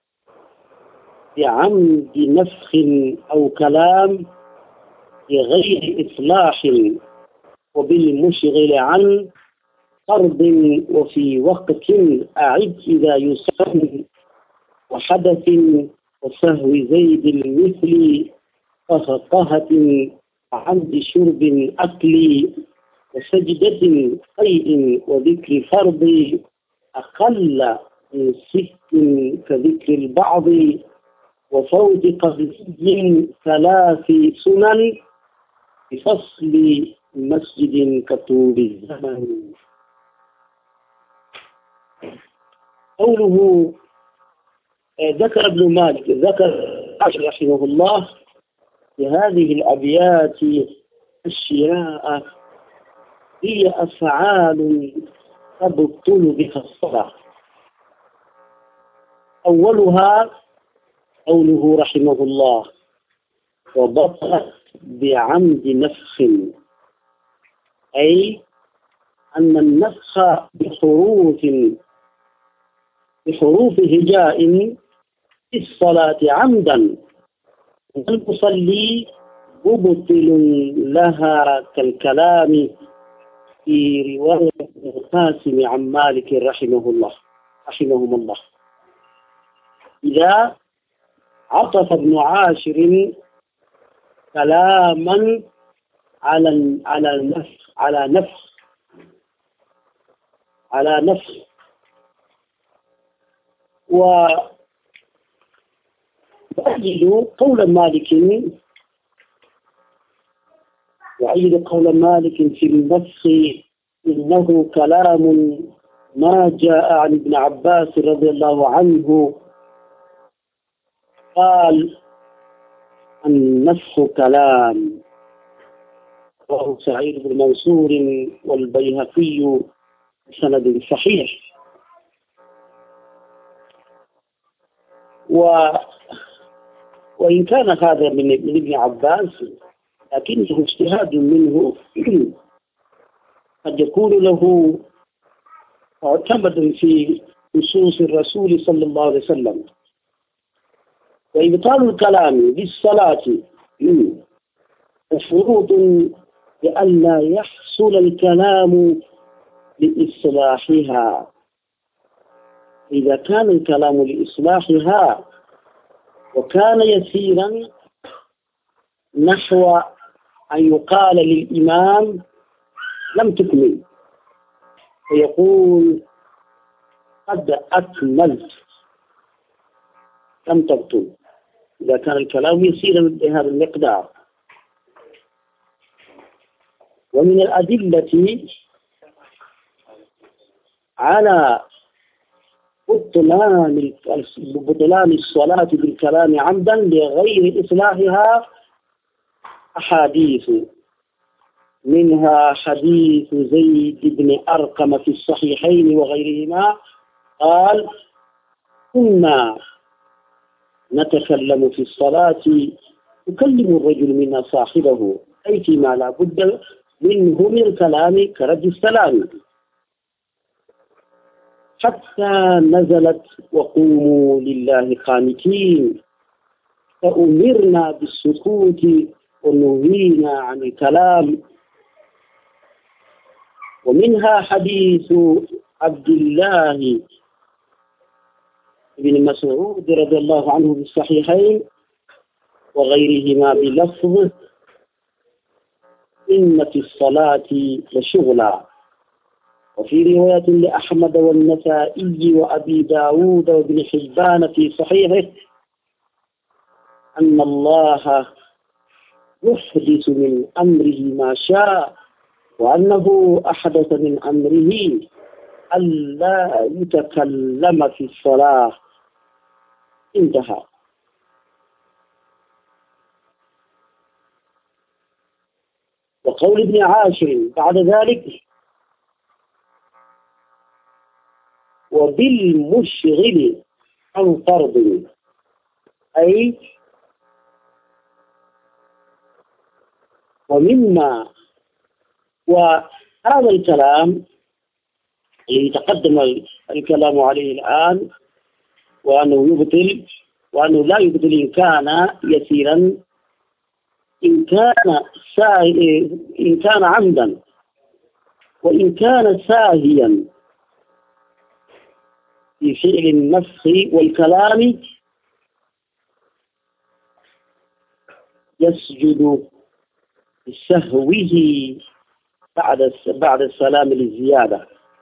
بعمد نسخ أو كلام بغير إصلاح وبالمشغل عن فرض وفي وقت أعد إذا يسن، وحدث وسهو زيد المثل، قهقهة عمد شرب أكل، وسجدة قيء وذكر فرض، أقل من ست كذكر البعض، وفوت قبلي ثلاث سنن، بفصل مسجد كطول الزمن. قوله ذكر ابن مالك ذكر رحمه الله في هذه الأبيات أشياء هي أفعال تبطل بها الصلاة. أولها قوله رحمه الله وبطلت بعمد نفخ، أي أن النفخ بحروف بحروف هجاء في الصلاة عمدا والمصلي مبطل لها كالكلام في رواية القاسم عن مالك رحمه الله رحمهم الله. إذا عطف ابن عاشر كلاما على على النفخ على نفخ على نفخ وأجد قول مالك وأجد قول مالك في النفخ إنه كلام ما جاء عن ابن عباس رضي الله عنه قال النفخ كلام، وهو سعيد بن منصور والبيهقي بسند صحيح. و... وإن كان هذا من, من ابن عباس لكنه اجتهاد منه قد يكون له معتمد في نصوص الرسول صلى الله عليه وسلم. وإبطال الكلام بالصلاة مشروط لئلا يحصل الكلام لإصلاحها. إذا كان الكلام لإصلاحها وكان يسيرا نحو أن يقال للإمام لم تكمل ويقول قد أكملت لم تبطل، إذا كان الكلام يسيرا بهذا المقدار. ومن الأدلة على بطلان بطلان الصلاة بالكلام عمدا لغير إصلاحها أحاديث، منها حديث زيد بن أرقم في الصحيحين وغيرهما قال كنا نتكلم في الصلاة يكلم الرجل منا صاحبه، أي فيما لا بد منه من الكلام كرد السلام، حتى نزلت وقوموا لله قانتين، فأمرنا بالسكوت ونهينا عن الكلام. ومنها حديث عبد الله بن مسعود رضي الله عنه في الصحيحين وغيرهما بلفظ إن في الصلاة لشغلا. وفي رواية لأحمد والنسائي وأبي داود وابن حبان في صحيحه أن الله يحدث من أمره ما شاء، وأنه أحدث من أمره ألا يتكلم في الصلاة. انتهى. وقول ابن عاشر بعد ذلك وبالمشغل عن فرض، أي ومما وهذا الكلام الذي تقدم الكلام عليه الآن وأنه يبطل وأنه لا يبطل إن كان يسيرا، إن كان إن كان عمدا، وإن كان ساهيا في فعل النفخ والكلام يسجد سهوه بعد بعد السلام للزيادة.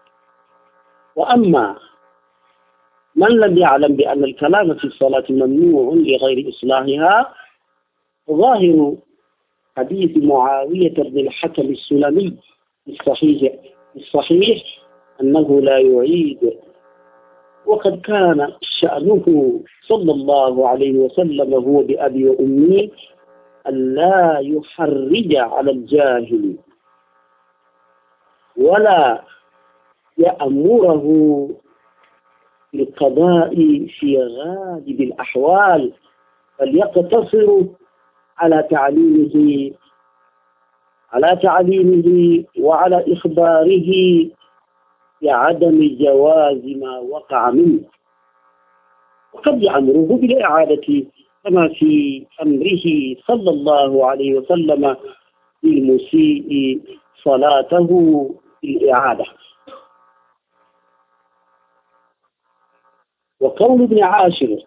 وأما من لم يعلم بأن الكلام في الصلاة ممنوع لغير إصلاحها، ظاهر حديث معاوية بن الحكم السلمي الصحيح الصحيح أنه لا يعيد، وقد كان شأنه صلى الله عليه وسلم هو بأبي وأمي أن لا يحرج على الجاهل ولا يأمره بالقضاء في غالب الأحوال، بل يقتصر على تعليمه على تعليمه وعلى إخباره بعدم جواز ما وقع منه، وقد يأمره بالإعادة كما في أمره صلى الله عليه وسلم للمسيء صلاته بالإعادة. وقول ابن عاشر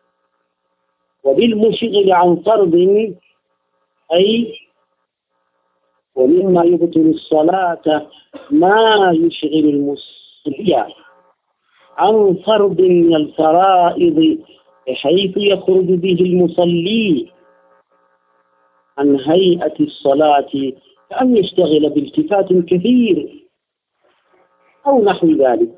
وبالمشغل عن فرض، أي ومما يبطل الصلاة ما يشغل المصلي عن فرض من الفرائض بحيث يخرج به المصلي عن هيئة الصلاة، كأن يشتغل بالتفات كثير أو نحو ذلك.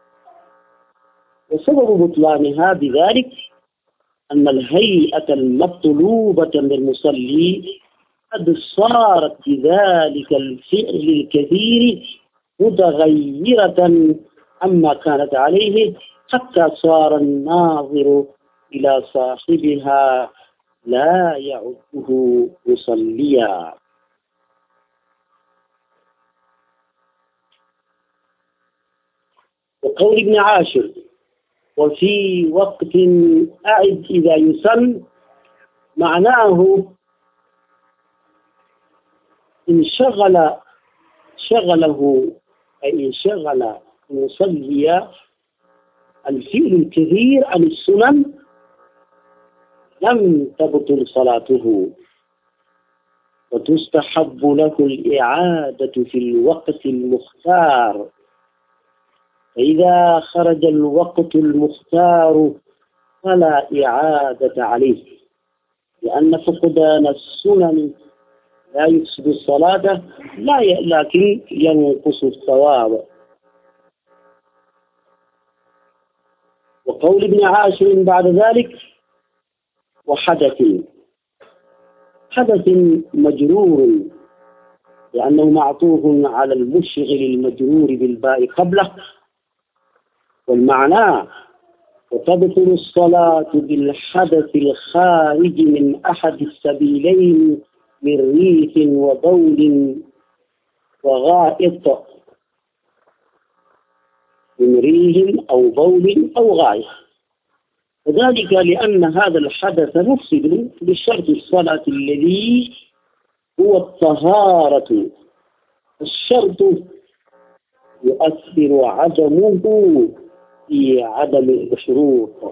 وسبب بطلانها بذلك أن الهيئة المطلوبة من المصلي قد صارت بذلك الفعل الكثير متغيرة عما كانت عليه، حتى صار الناظر إلى صاحبها لا يعده مصليا. وقول ابن عاشر وفي وقت أعد إذا يسن، معناه إن شغل شغله أي إن شغل المصلي الفعل الكثير عن السنن لم تبطل صلاته، وتستحب له الإعادة في الوقت المختار. فإذا خرج الوقت المختار فلا إعادة عليه، لأن فقدان السنن لا يفسد الصلاة لا ي... لكن ينقص الثواب. وقول ابن عاشر بعد ذلك وحدث، حدث مجرور لأنه معطوف على المشغل المجرور بالباء قبله، والمعنى وتبطل الصلاة بالحدث الخارج من أحد السبيلين من ريح وبول وغائط، من ريح أو بول أو غائط، وذلك لأن هذا الحدث مفسد لشرط الصلاة الذي هو الطهارة. الشرط يؤثر عدمه في عدم المشروط.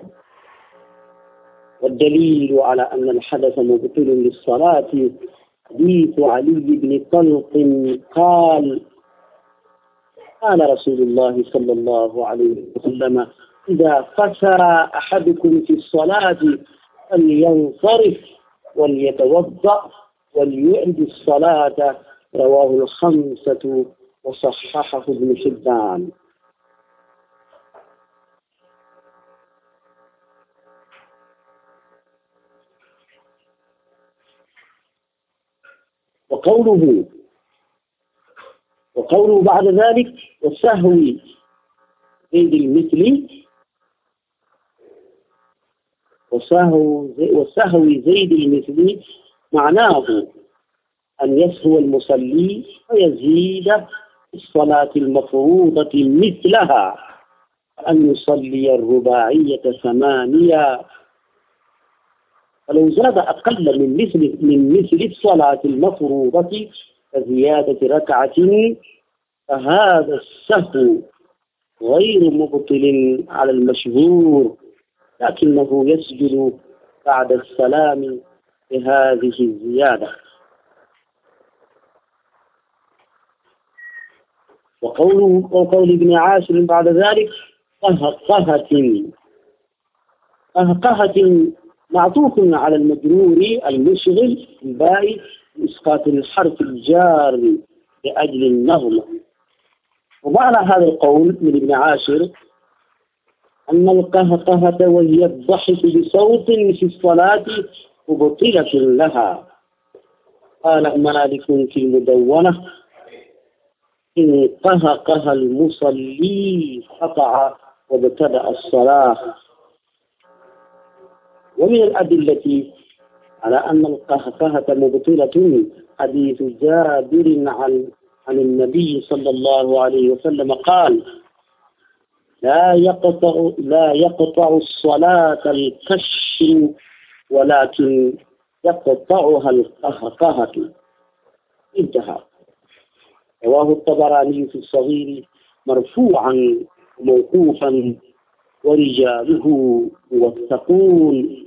والدليل على أن الحدث مبطل للصلاة حديث علي بن طلق قال قال رسول الله صلى الله عليه وسلم إذا قسى أحدكم في الصلاة فلينصرف وليتوضأ وليعد الصلاة، رواه الخمسة وصححه ابن حبان. وقوله وقوله بعد ذلك والسهو زيد المثل وسهو والسهو زيد المثل معناه أن يسهو المصلي ويزيد الصلاة المفروضة مثلها، أن يصلي الرباعية ثمانية، فلو زاد أقل من مثل من مثل الصلاة المفروضة كزيادة ركعة فهذا السهو غير مبطل على المشهور، لكنه يسجد بعد السلام بهذه الزيادة. وقوله وقول ابن عاشر بعد ذلك قهقهة قهقهة معطوف على المجرور المشغل الباء إسقاط الحرف الجار لأجل النغمة. ومعنى هذا القول من ابن عاشر أن القهقهة وهي الضحك بصوت في الصلاة مبطلة لها. قال مالك في المدونة: إن قهقه المصلي قطع وابتدأ الصلاة. ومن الأدلة على أن القهقهة مبطلة حديث جابر عن عن النبي صلى الله عليه وسلم قال: لا يقطع لا يقطع الصلاة الكش ولكن يقطعها القهقهة. انتهى. رواه الطبراني في الصغير مرفوعا وموقوفا ورجاله موثقون.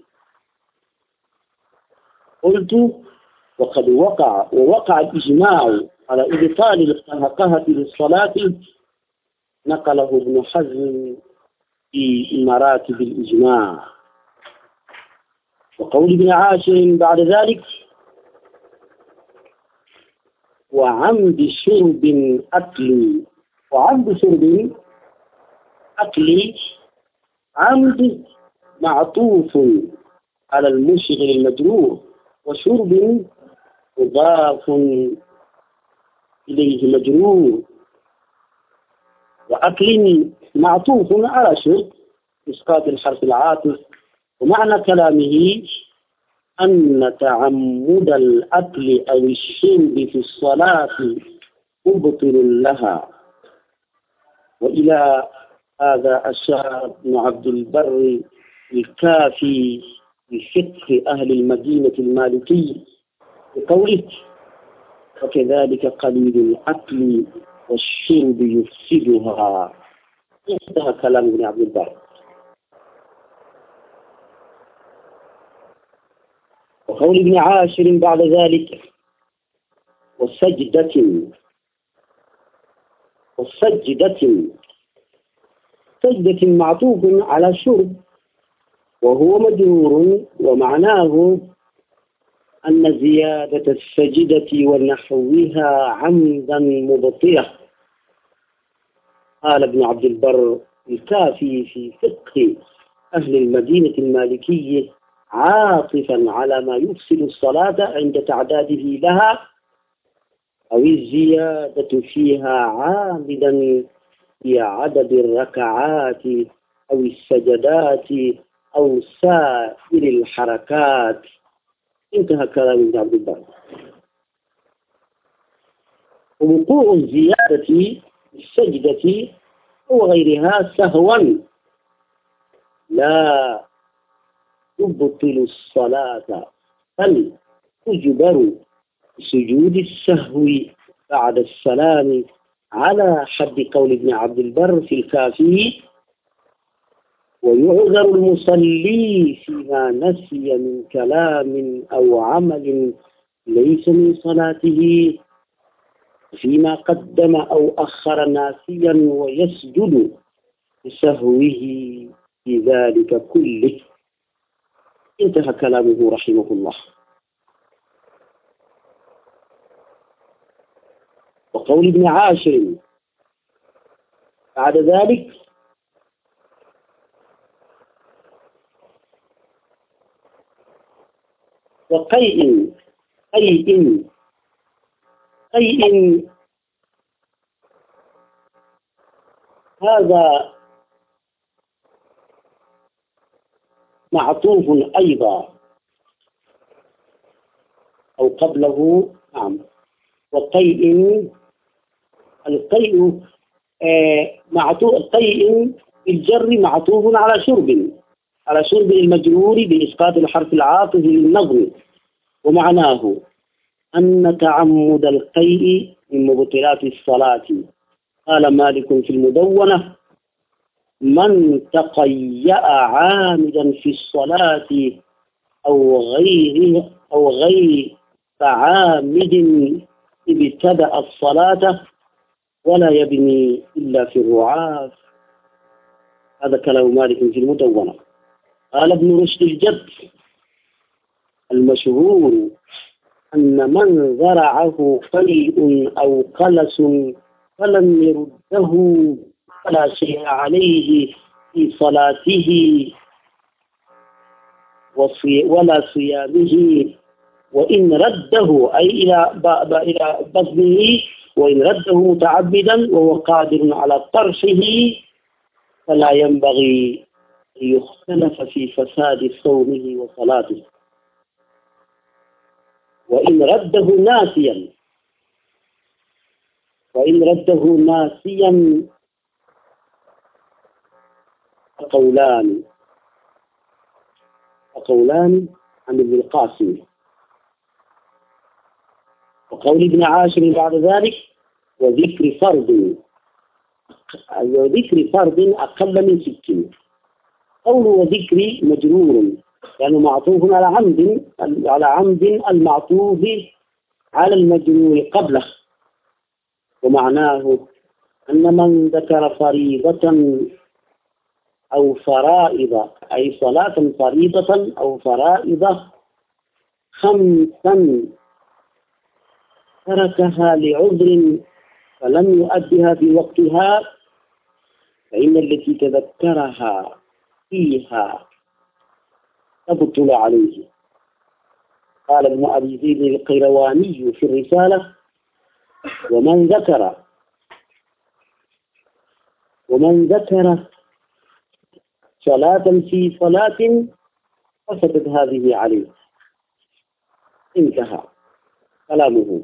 قلت: وقد وقع ووقع الإجماع على إبطال القهقهة للصلاة، نقله ابن حزم في مراتب الإجماع. وقول ابن عاشر بعد ذلك: وعمد شرب أكل. وعمد شرب أكل، عمد معطوف على المشغل المجرور، وشرب مضاف إليه مجرور، وأكل معطوف على شرب إسقاط الحرف العاطف. ومعنى كلامه أن تعمد الأكل أو الشرب في الصلاة مبطل لها. وإلى هذا أشار ابن عبد البر الكافي بفقه أهل المدينة المالكي بقوله: وكذلك قليل الأكل والشرب يفسدها. انتهى كلام ابن عبد البر. وقول ابن عاشر بعد ذلك: وسجدة. وسجدة سجدة معطوف على شرب وهو مجرور، ومعناه أن زيادة السجدة ونحوها عمدا مبطلة. قال ابن عبد البر الكافي في فقه أهل المدينة المالكية عاطفا على ما يفسد الصلاة عند تعداده لها أو الزيادة فيها عامدا في عدد الركعات أو السجدات أو سائر الحركات. انتهى كلام ابن عبد البر. ووقوع الزيادة في السجدة وغيرها سهوا لا تبطل الصلاة، بل تجبر سجود السهو بعد السلام على حد قول ابن عبد البر في الكافي: ويعذر المصلي فيما نسي من كلام أو عمل ليس من صلاته، فيما قدم أو أخر ناسيا، ويسجد بسهوه في ذلك كله. انتهى كلامه رحمه الله. وقول ابن عاشر بعد ذلك: وقيء قيء قيء هذا معطوف أيضا أو قبله. نعم. وقيء القيء معطوف قيء الجر معطوف على شرب على شرب المجرور بإسقاط الحرف العاطف للنظم. ومعناه أن تعمد القيء من مبطلات الصلاة. قال مالك في المدونة: من تقيأ عامدا في الصلاة أو غيره أو غير عامد ابتدأ الصلاة ولا يبني إلا في الرعاف. هذا كلام مالك في المدونة. قال ابن رشد الجد المشهور أن من زرعه قيء أو قلس فلم يرده فلا شيء عليه في صلاته ولا صيامه، وإن رده أي إلى إلى بطنه، وإن رده متعبدا وهو قادر على طرحه فلا ينبغي أن يختلف في فساد صومه وصلاته. وإن رده ناسيا وإن رده ناسيا فقولان فقولان عن ابن القاسم، وقول ابن عاشر بعد ذلك وذكر فرض وذكر فرض أقل من ستين. قول وذكر مجرور يعني معطوف على عمد على عمد المعطوف على المجرور قبله، ومعناه أن من ذكر فريضة أو فرائض أي صلاة فريضة أو فرائض خمسا تركها لعذر فلم يؤدها في وقتها فإن التي تذكرها فيها تبطل عليه. قال ابن أبي زيد القيرواني في الرسالة: ومن ذكر ومن ذكر صلاة في صلاة فسدت هذه عليه. انتهى كلامه.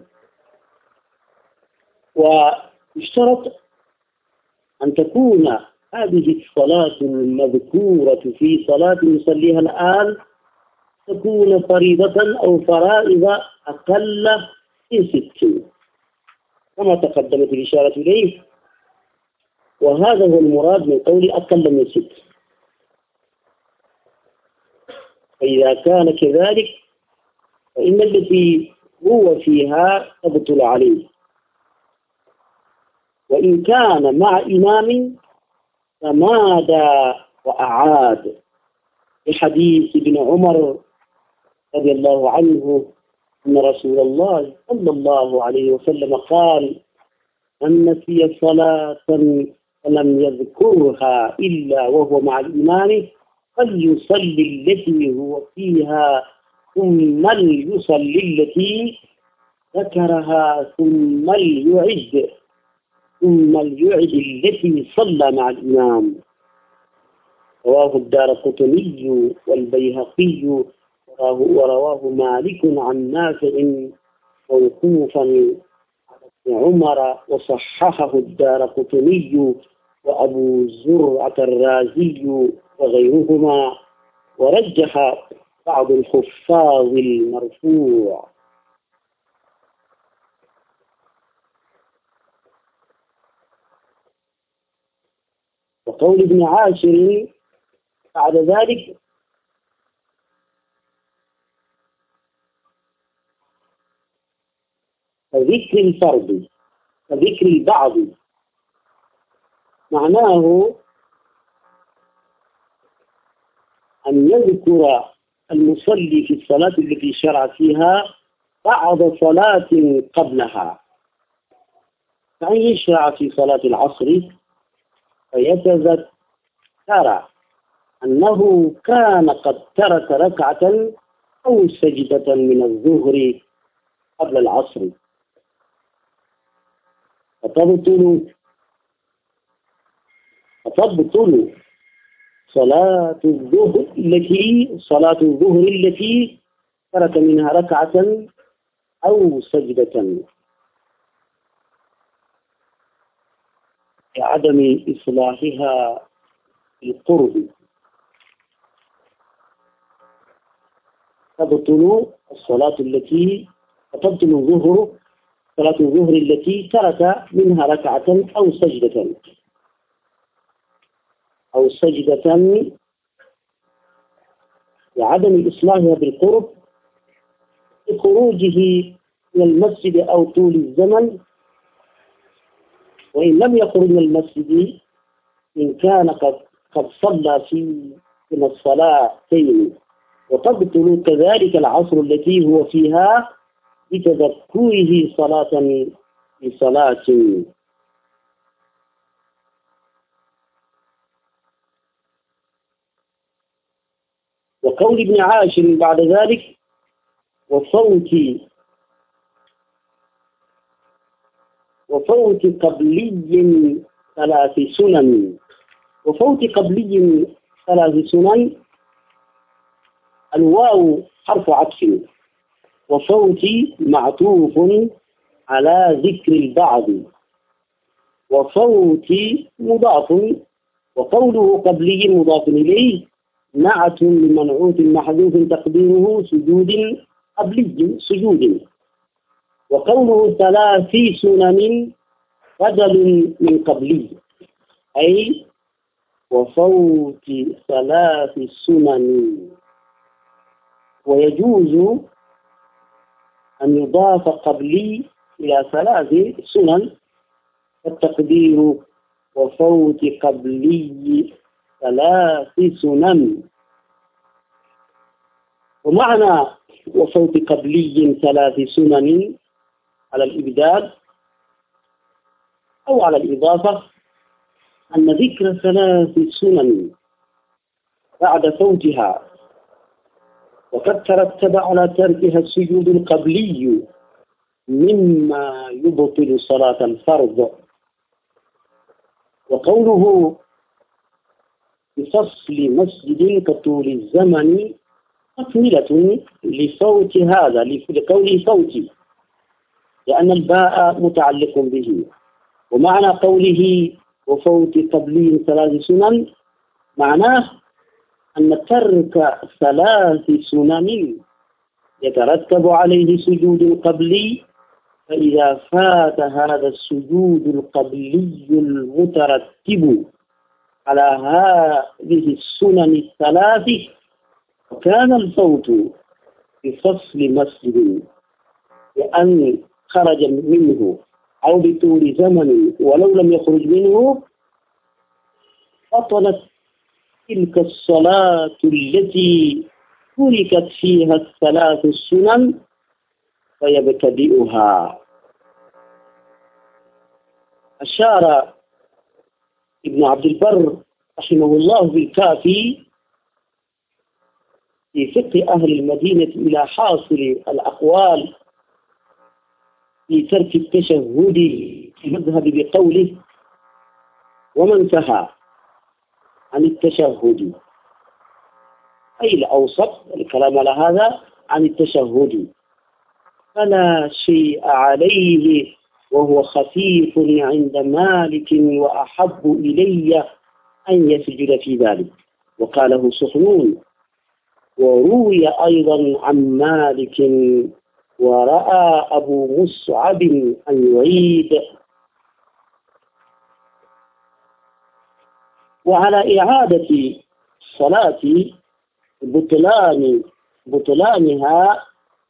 واشترط أن تكون هذه الصلاة المذكورة في صلاة يصليها الآن تكون فريضة أو فرائض أقل من ست كما تقدمت الإشارة إليه، وهذا هو المراد من قول أقل من ست. فإذا كان كذلك فإن التي هو فيها تبطل عليه. وإن كان مع إمام فمادى وأعاد، لحديث ابن عمر رضي الله عنه أن رسول الله صلى الله عليه وسلم قال: من نسي صلاة فلم يذكرها إلا وهو مع الإمام فليصلي التي هو فيها ثم ليصلي التي ذكرها ثم ليعد ثم ليعد التي صلى مع الإمام. رواه الدارقطني والبيهقي ورواه مالك عن نافع موقوفا على ابن عمر، وصححه الدارقطني وأبو زرعة الرازي وغيرهما، ورجح بعض الحفاظ المرفوع. وقول ابن عاشر بعد ذلك: فذكر الفرض فذكر البعض، معناه أن يذكر المصلي في الصلاة التي شرع فيها بعض صلاة قبلها، فأن يشرع في صلاة العصر فيتذكر أنه كان قد ترك ركعة أو سجدة من الظهر قبل العصر، فتبطل فتبطل صلاة الظهر التي صلاة الظهر التي ترك منها ركعة أو سجدة لعدم إصلاحها بالقرب. تبطل الصلاة التي تبطل الظهر صلاة الظهر التي ترك منها ركعة أو سجدة أو سجدة لعدم إصلاحها بالقرب لخروجه من المسجد أو طول الزمن. وإن لم يخرج من المسجد إن كان قد قد صلى في من الصلاتين، وتبطل كذلك العصر التي هو فيها بتذكره صلاة بصلاة. وقول ابن عاشر بعد ذلك وفوت وفوت قبلي ثلاث سنن. وفوت قبلي ثلاث سنن، الواو حرف عطف، وفوت معطوف على ذكر البعض، وفوت مضاف، وقوله قبلي مضاف إليه نعت لمنعوت محذوف تقديره سجود قبلي سجود. وقوله ثلاث سنن بدل من قبلي، أي وفوت ثلاث سنن. ويجوز أن يضاف قبلي إلى ثلاث سنن، التقدير وفوت قبلي ثلاث سنن. ومعنى وفوت قبلي ثلاث سنن على الإبدال أو على الإضافة أن ذكر ثلاث سنن بعد فوتها وقد ترتب على تركها السجود القبلي مما يبطل صلاة الفرض. وقوله بفصل مسجد كطول الزمن تكملة لفوت هذا، لقوله فوت، لأن الباء متعلق به. ومعنى قوله وفوت قبلي ثلاث سنن معناه أن ترك ثلاث سنن يترتب عليه سجود قبلي، فإذا فات هذا السجود القبلي المترتب على هذه السنن الثلاث وكان الفوت بفصل مسجد لأن خرج منه أو بطول زمن ولو لم يخرج منه، بطلت تلك الصلاة التي تركت فيها الثلاث السنن فيبتدئها. أشار ابن عبد البر رحمه الله بالكافي في فقه أهل المدينة إلى حاصل الأقوال في ترك التشهد في المذهب بقوله ومن سهى عن التشهد، أي الأوسط الكلام على هذا عن التشهد فلا شيء عليه وهو خفيف عند مالك وأحب إلي أن يسجد في ذلك. وقاله سخنون. وروي أيضا عن مالك ورأى أبو مصعب أن يعيد. وعلى إعادة الصلاة بطلان بطلانها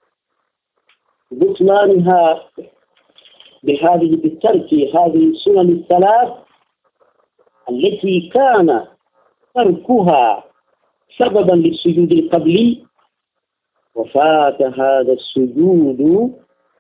بطلانها بهذه بالترك هذه السنن الثلاث التي كان تركها سببا للسجود القبلي وفات هذا السجود.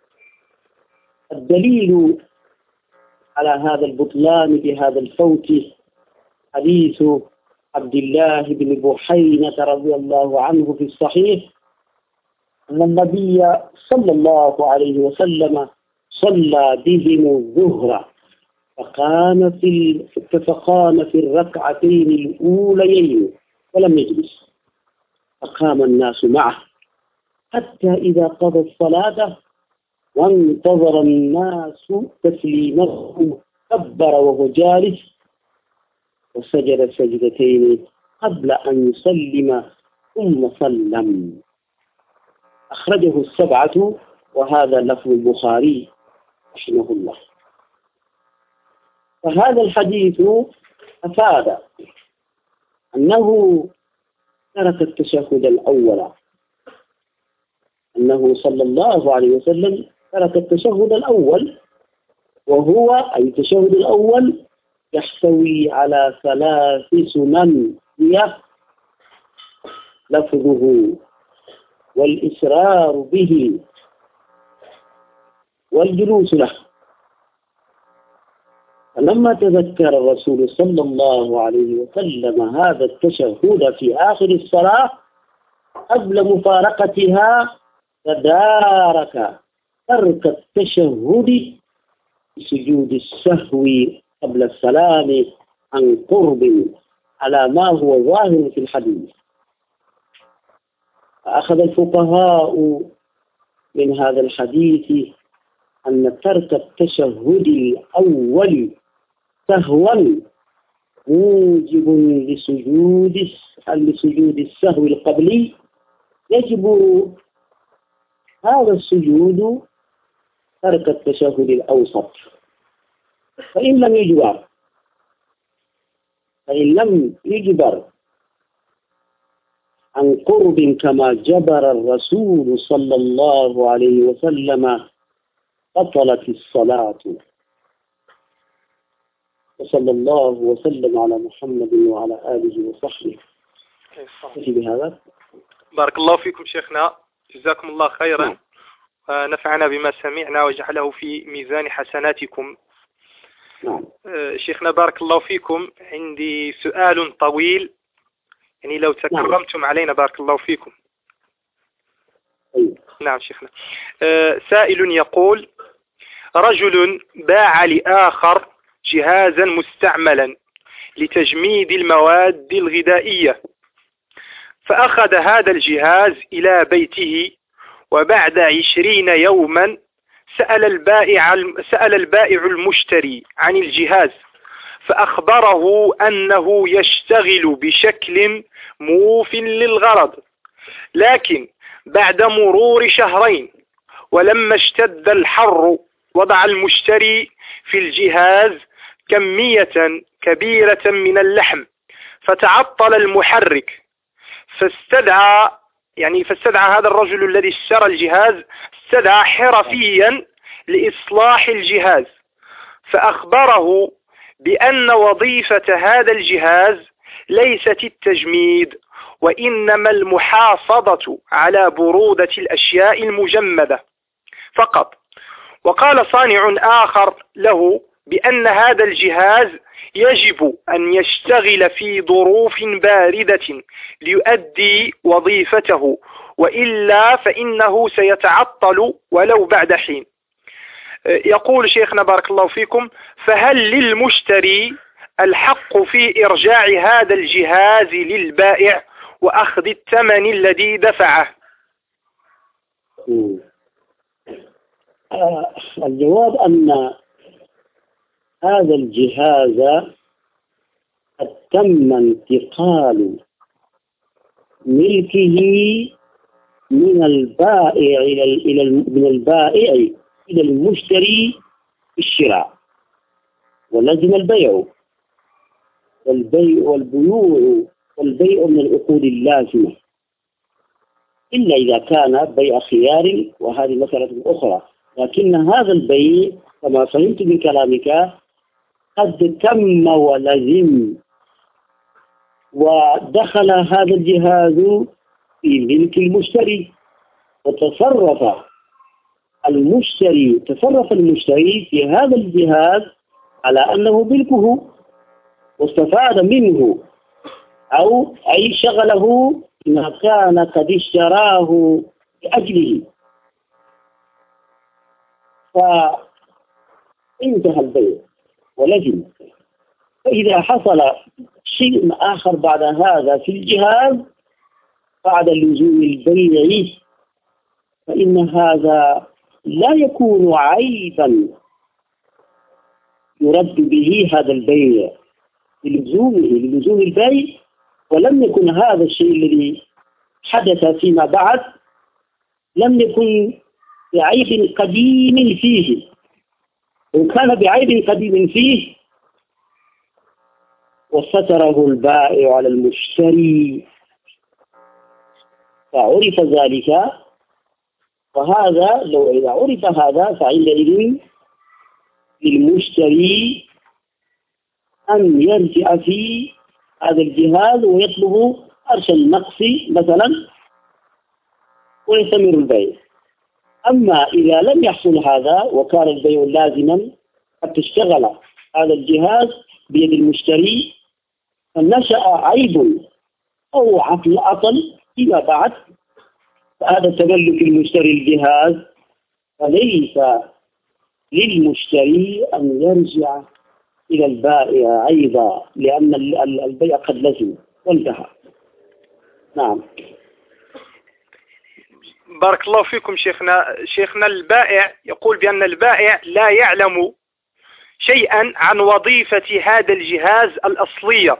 الدليل على هذا البطلان بهذا الفوت حديث عبد الله بن بحينة رضي الله عنه في الصحيح أن النبي صلى الله عليه وسلم صلى بهم الظهر فقام في فقام في الركعتين الأوليين ولم يجلس، فقام الناس معه حتى إذا قضى الصلاة وانتظر الناس تسليمه كبر وهو جالس وسجد سجدتين قبل أن يسلم ثم سلم. أخرجه السبعة وهذا لفظ البخاري رحمه الله. فهذا الحديث أفاد أنه ترك التشهد الأول، أنه صلى الله عليه وسلم ترك التشهد الأول، وهو أي التشهد الأول يحتوي على ثلاث سنن هي لفظه والإسرار به والجلوس له. فلما تذكر الرسول صلى الله عليه وسلم هذا التشهد في آخر الصلاة قبل مفارقتها تدارك ترك التشهد بسجود السهو قبل السلام عن قرب على ما هو ظاهر في الحديث. فأخذ الفقهاء من هذا الحديث أن ترك التشهد الأول سهوا موجب لسجود لسجود السهو القبلي، يجب هذا السجود ترك التشهد الأوسط. فإن لم يجبر فإن لم يجبر عن قرب كما جبر الرسول صلى الله عليه وسلم بطلت الصلاة. وصلى الله وسلم على محمد وعلى آله وصحبه. بهذا بارك الله فيكم شيخنا، جزاكم الله خيرا، ونفعنا بما سمعنا وجعله في ميزان حسناتكم. نعم. شيخنا بارك الله فيكم، عندي سؤال طويل، يعني لو تكرمتم نعم. علينا بارك الله فيكم. أيوة. نعم شيخنا. سائل يقول: رجل باع لآخر جهازا مستعملا لتجميد المواد الغذائية، فأخذ هذا الجهاز إلى بيته، وبعد عشرين يوما سأل البائع سأل البائع المشتري عن الجهاز، فأخبره أنه يشتغل بشكل موف للغرض، لكن بعد مرور شهرين ولما اشتد الحر وضع المشتري في الجهاز كمية كبيرة من اللحم، فتعطل المحرك، فاستدعى يعني فاستدعى هذا الرجل الذي اشترى الجهاز استدعى حرفيا لإصلاح الجهاز، فأخبره بأن وظيفة هذا الجهاز ليست التجميد، وإنما المحافظة على برودة الأشياء المجمدة فقط. وقال صانع آخر له بأن هذا الجهاز يجب أن يشتغل في ظروف باردة ليؤدي وظيفته، وإلا فإنه سيتعطل ولو بعد حين. يقول شيخنا بارك الله فيكم: فهل للمشتري الحق في إرجاع هذا الجهاز للبائع وأخذ الثمن الذي دفعه؟ آه الجواب أن هذا الجهاز قد تم انتقال ملكه من البائع إلى إلى من البائع إلى المشتري بالشراء، ولزم البيع، والبيع والبيوع والبيع من العقود اللازمة، إلا إذا كان بيع خيار، وهذه مسألة أخرى. لكن هذا البيع كما فهمت من كلامك قد تم ولزم، ودخل هذا الجهاز في ملك المشتري، وتصرف المشتري تصرف المشتري في هذا الجهاز على أنه ملكه، واستفاد منه، أو أي شغله ما كان قد اشتراه لأجله، فانتهى البيع ولزم. فإذا حصل شيء آخر بعد هذا في الجهاز بعد لزوم البيع، فإن هذا لا يكون عيبا يرد به هذا البيع للزومه للزوم البيع، ولم يكن هذا الشيء الذي حدث فيما بعد لم يكن بعيب قديم فيه. إن كان بعيب قديم فيه وستره البائع على المشتري فعرف ذلك، فهذا لو إذا عرف هذا فعندئذ للمشتري أن يرجع في هذا الجهاز ويطلب أرش النقص مثلا ويستمر البيع. أما إذا لم يحصل هذا وكان البيع لازما، قد تشتغل هذا الجهاز بيد المشتري فنشأ عيب أو عطل عطل فيما بعد، فهذا تملك المشتري الجهاز، فليس للمشتري أن يرجع إلى البائع أيضا، لأن البيع قد لزم وانتهى. نعم. بارك الله فيكم شيخنا. شيخنا البائع يقول بأن البائع لا يعلم شيئا عن وظيفة هذا الجهاز الأصلية.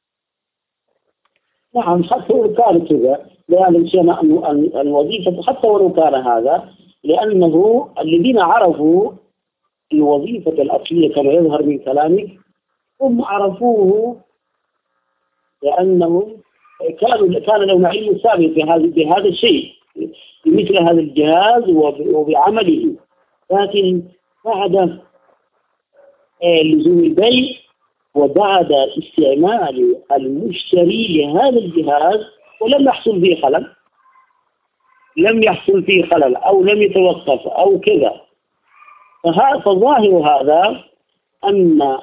نعم، حتى ولو كان كذا لا يعلم شيئا عن الوظيفة، حتى ولو كان هذا، لأنه الذين عرفوا الوظيفة الأصلية كما يظهر من كلامك هم عرفوه لأنهم كانوا كان لهم علم سابق بهذا بهذا الشيء، بمثل هذا الجهاز وبعمله، لكن بعد لزوم البيع وبعد استعمال المشتري لهذا الجهاز ولم يحصل فيه خلل، لم يحصل فيه خلل أو لم يتوقف أو كذا، فظاهر هذا أن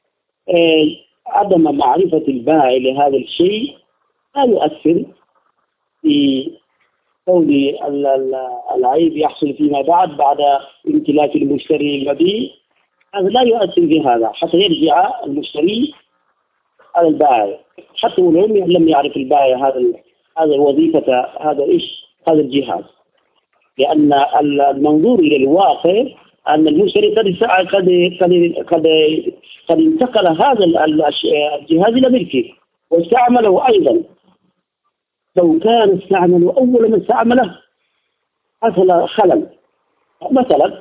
عدم معرفة البائع لهذا الشيء لا يؤثر في كون العيب يحصل فيما بعد بعد امتلاك المشتري المبيع، هذا لا يؤثر في هذا حتى يرجع المشتري على البائع، حتى ولو لم يعرف البائع هذا هذا الوظيفة هذا إيش هذا الجهاز، لأن المنظور إلى الواقع أن المشتري قد قد قد قد انتقل هذا الجهاز إلى ملكه واستعمله أيضا. لو كان استعمله أول من استعمله حصل خلل، مثلا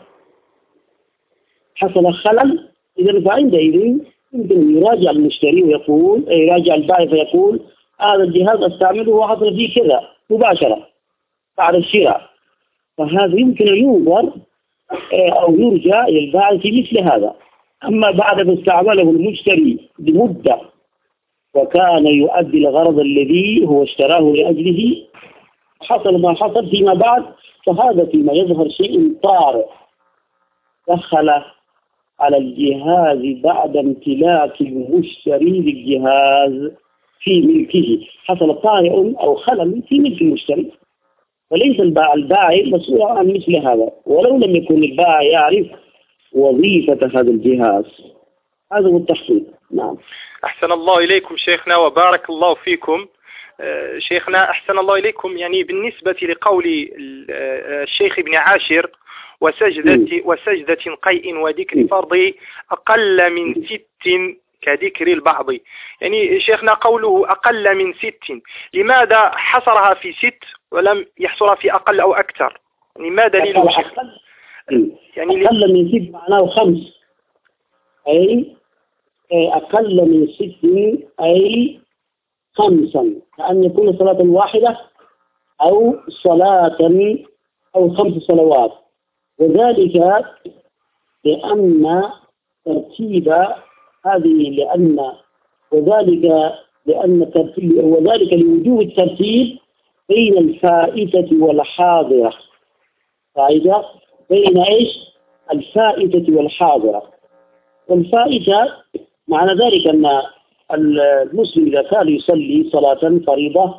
حصل خلل، إذا فعندئذ يمكن يراجع المشتري ويقول يراجع البائع فيقول هذا الجهاز استعمله وحصل فيه كذا مباشرة بعد الشراء، فهذا يمكن أن ينظر أو يرجع إلى البائع في مثل هذا. أما بعد ما استعمله المشتري بمدة وكان يؤدي الغرض الذي هو اشتراه لأجله، حصل ما حصل فيما بعد، فهذا فيما يظهر شيء طارئ دخل على الجهاز بعد امتلاك المشتري للجهاز في ملكه، حصل طارئ أو خلل في ملك المشتري، وليس البائع مسؤول عن مثل هذا ولو لم يكن البائع يعرف وظيفة هذا الجهاز. هذا هو التحقيق. نعم. أحسن الله إليكم شيخنا وبارك الله فيكم. شيخنا أحسن الله إليكم، يعني بالنسبة لقول الشيخ ابن عاشر وسجدة, وسجدة قيء وذكر فرض أقل من ست كذكر البعض، يعني شيخنا قوله أقل من ست، لماذا حصرها في ست ولم يحصرها في أقل أو أكثر؟ يعني ما دليله شيخ؟ يعني أقل من ست معناه خمس، أي أقل من ست أي خمسا، كأن يكون صلاة واحدة أو صلاة أو خمس صلوات، وذلك لأن ترتيب هذه لأن وذلك لأن ترتيب وذلك لوجوب الترتيب بين الفائتة والحاضرة، فائدة بين إيش الفائتة والحاضرة. والفائتة معنى ذلك أن المسلم إذا كان يصلي صلاة فريضة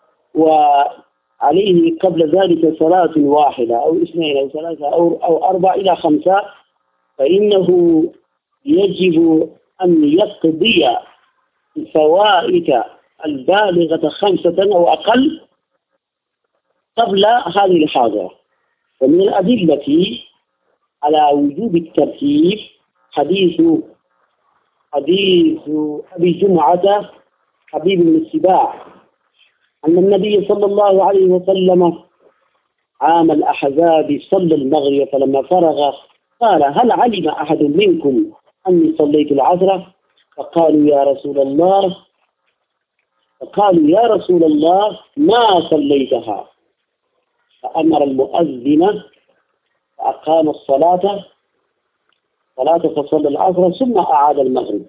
وعليه قبل ذلك صلاة واحدة أو اثنين أو ثلاثة أو, أو أربع إلى خمسة، فإنه يجب أن يقضي الفوائد البالغة خمسة أو أقل قبل هذه الحاضرة. ومن الأدلة على وجوب الترتيب حديث حديث أبي جمعة حبيب بن السباع أن النبي صلى الله عليه وسلم عام الأحزاب صلى المغرب، فلما فرغ قال هل علم أحد منكم أني صليت العصر؟ فقالوا يا رسول الله فقالوا يا رسول الله ما صليتها، فأمر المؤذن فأقام الصلاة صلاة فصلى العصر ثم أعاد المغرب.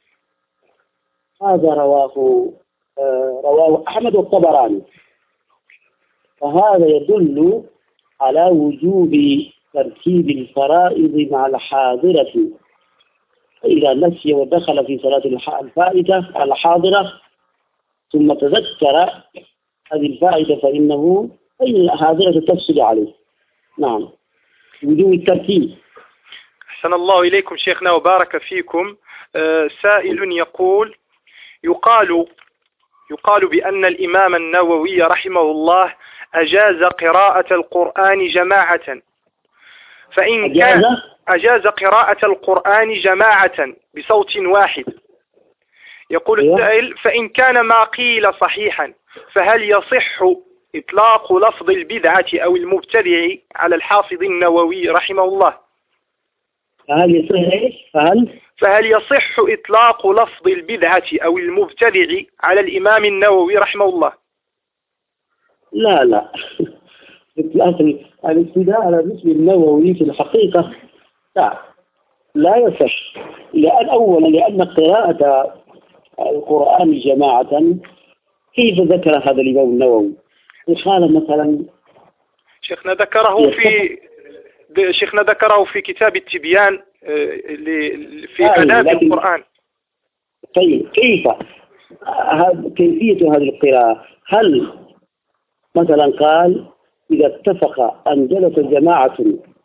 هذا رواه رواه أحمد والطبراني، فهذا يدل على وجوب ترتيب الفرائض مع الحاضرة، إذا نسي ودخل في صلاة الفائتة الحاضرة ثم تذكر هذه الفائدة فإنه أي الحاضرة تفسد عليه. نعم، وجوب الترتيب. أحسن الله إليكم شيخنا وبارك فيكم. آه سائل يقول: يقال يقال بأن الإمام النووي رحمه الله أجاز قراءة القرآن جماعة، فإن كان أجاز قراءة القرآن جماعة بصوت واحد. يقول السائل: فإن كان ما قيل صحيحا فهل يصح إطلاق لفظ البدعة أو المبتدع على الحافظ النووي رحمه الله؟ فهل يصح فهل فهل يصح إطلاق لفظ البدعة أو المبتدع على الإمام النووي رحمه الله؟ لا لا إطلاق الابتداء على الاسم النووي في الحقيقة لا لا يصح. لأن أولا لأن قراءة القرآن جماعة كيف ذكر هذا الإمام النووي؟ قال مثلا شيخنا ذكره في شيخنا ذكره في كتاب التبيان في آداب القرآن. طيب كيف كيفية هذه القراءة؟ هل مثلا قال إذا اتفق أن جلس جماعة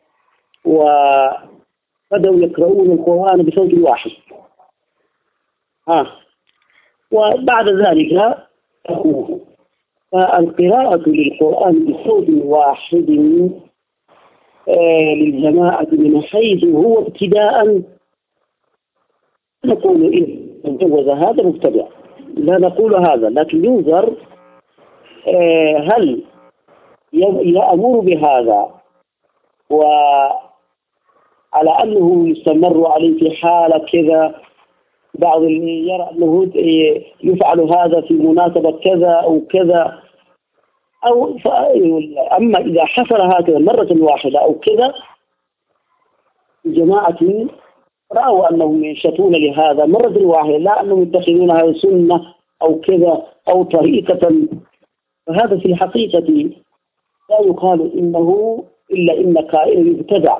وبدأوا يقرؤون القرآن بصوت واحد ها وبعد ذلك تقوم، فالقراءة للقرآن بصوت واحد آه للجماعة من حيث هو ابتداء نقول إن جوز هذا مبتدع، لا نقول هذا، لكن ينظر آه هل يأمر بهذا وعلى أنه يستمر عليه في حالة كذا، بعض يرى أنه يفعل هذا في مناسبة كذا أو كذا، أو أما إذا حصل هكذا مرة واحدة أو كذا، جماعة رأوا أنهم ينشطون لهذا مرة واحدة، لا أنهم يتخذون هذا سنة أو كذا أو طريقة، فهذا في الحقيقة لا يقال إنه إلا إن قائل يبتدع.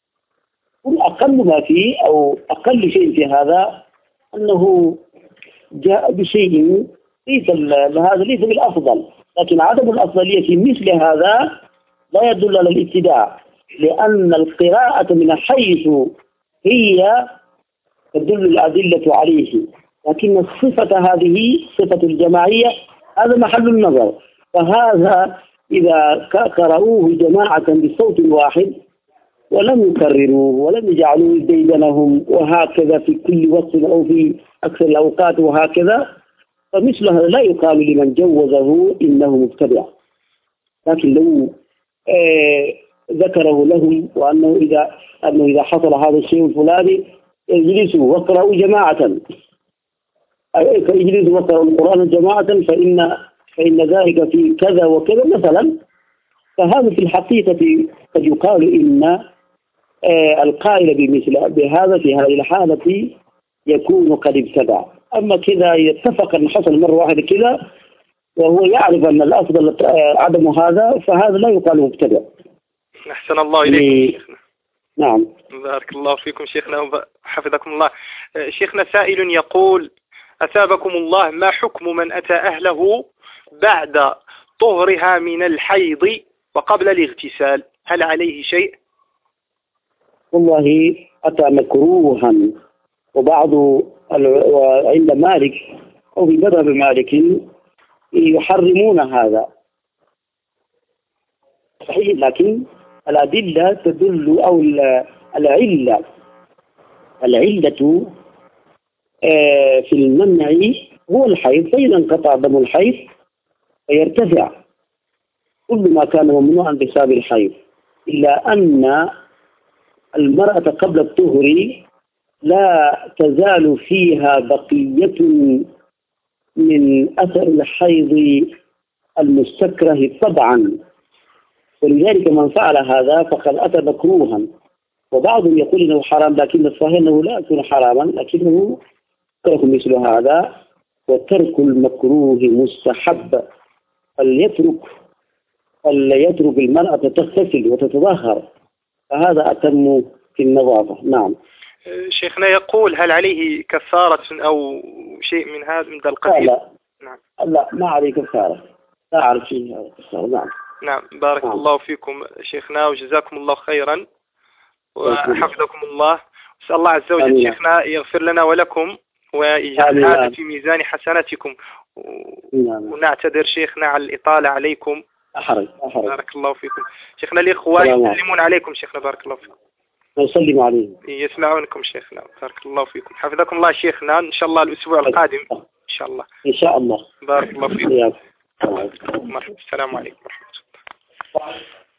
والأقل ما فيه أو أقل شيء في هذا أنه جاء بشيء ليس هذا ليس بالأفضل، لكن عدم الأفضلية في مثل هذا لا يدل على الابتداع، لأن القراءة من حيث هي تدل الأدلة عليه، لكن الصفة هذه صفة الجماعية هذا محل النظر. فهذا إذا قرأوه جماعة بصوت واحد ولم يكرروه ولم يجعلوا ديدنهم وهكذا في كل وقت أو في أكثر الأوقات وهكذا، فمثل هذا لا يقال لمن جوزه إنه مبتدع. لكن لو آه ذكره لهم وأنه إذا أنه إذا حصل هذا الشيء الفلاني اجلسوا واقرأوا جماعة، اجلسوا واقرأوا القرآن جماعة فإن فإن ذلك في كذا وكذا مثلا، فهذا في الحقيقة قد يقال إن آه القائل بمثل بهذا في هذه الحالة يكون قد ابتدع. أما كذا يتفق أن حصل مرة واحدة كذا وهو يعرف أن الأفضل عدم هذا، فهذا لا يقال مبتدع. أحسن الله إليكم شيخنا. نعم، بارك الله فيكم شيخنا وحفظكم الله. شيخنا سائل يقول: أثابكم الله، ما حكم من أتى أهله بعد طهرها من الحيض وقبل الاغتسال، هل عليه شيء؟ والله أتى مكروها، وبعض عند مالك أو في مذهب مالك يحرمون هذا صحيح، لكن الأدلة تدل أو العلة العلة في المنع هو الحيض، فإذا انقطع دم الحيض فيرتفع كل ما كان ممنوعا بسبب الحيض، إلا أن المرأة قبل الطهر لا تزال فيها بقية من أثر الحيض المستكره طبعا، ولذلك من فعل هذا فقد أتى مكروها. وبعضهم يقول إنه حرام، لكن الصحيح أنه لا يكون حراما، لكنه يكره مثل هذا، وترك المكروه مستحب، فليترك يترك المرأة تغتسل وتتطهر، فهذا أتم في النظافة. نعم. شيخنا يقول هل عليه كفارة أو شيء من هذا من ذا القبيل؟ لا نعم. لا ما عليه كفارة، لا أعرف شيء هذا كفارة. نعم. نعم بارك نعم. الله فيكم شيخنا وجزاكم الله خيرا وحفظكم الله. أسأل الله عز وجل شيخنا يغفر لنا ولكم ويجعل هذا في ميزان حسناتكم. نعم. ونعتذر شيخنا على الإطالة عليكم. أحرج أحرج. بارك الله فيكم شيخنا. الإخوة يسلمون عليكم شيخنا. بارك الله فيكم. ويسلم عليهم. يسمعونكم شيخنا. بارك الله فيكم. حفظكم الله شيخنا. إن شاء الله الأسبوع القادم إن شاء الله. إن شاء الله. بارك الله فيكم. مرحبا. السلام عليكم ورحمة الله.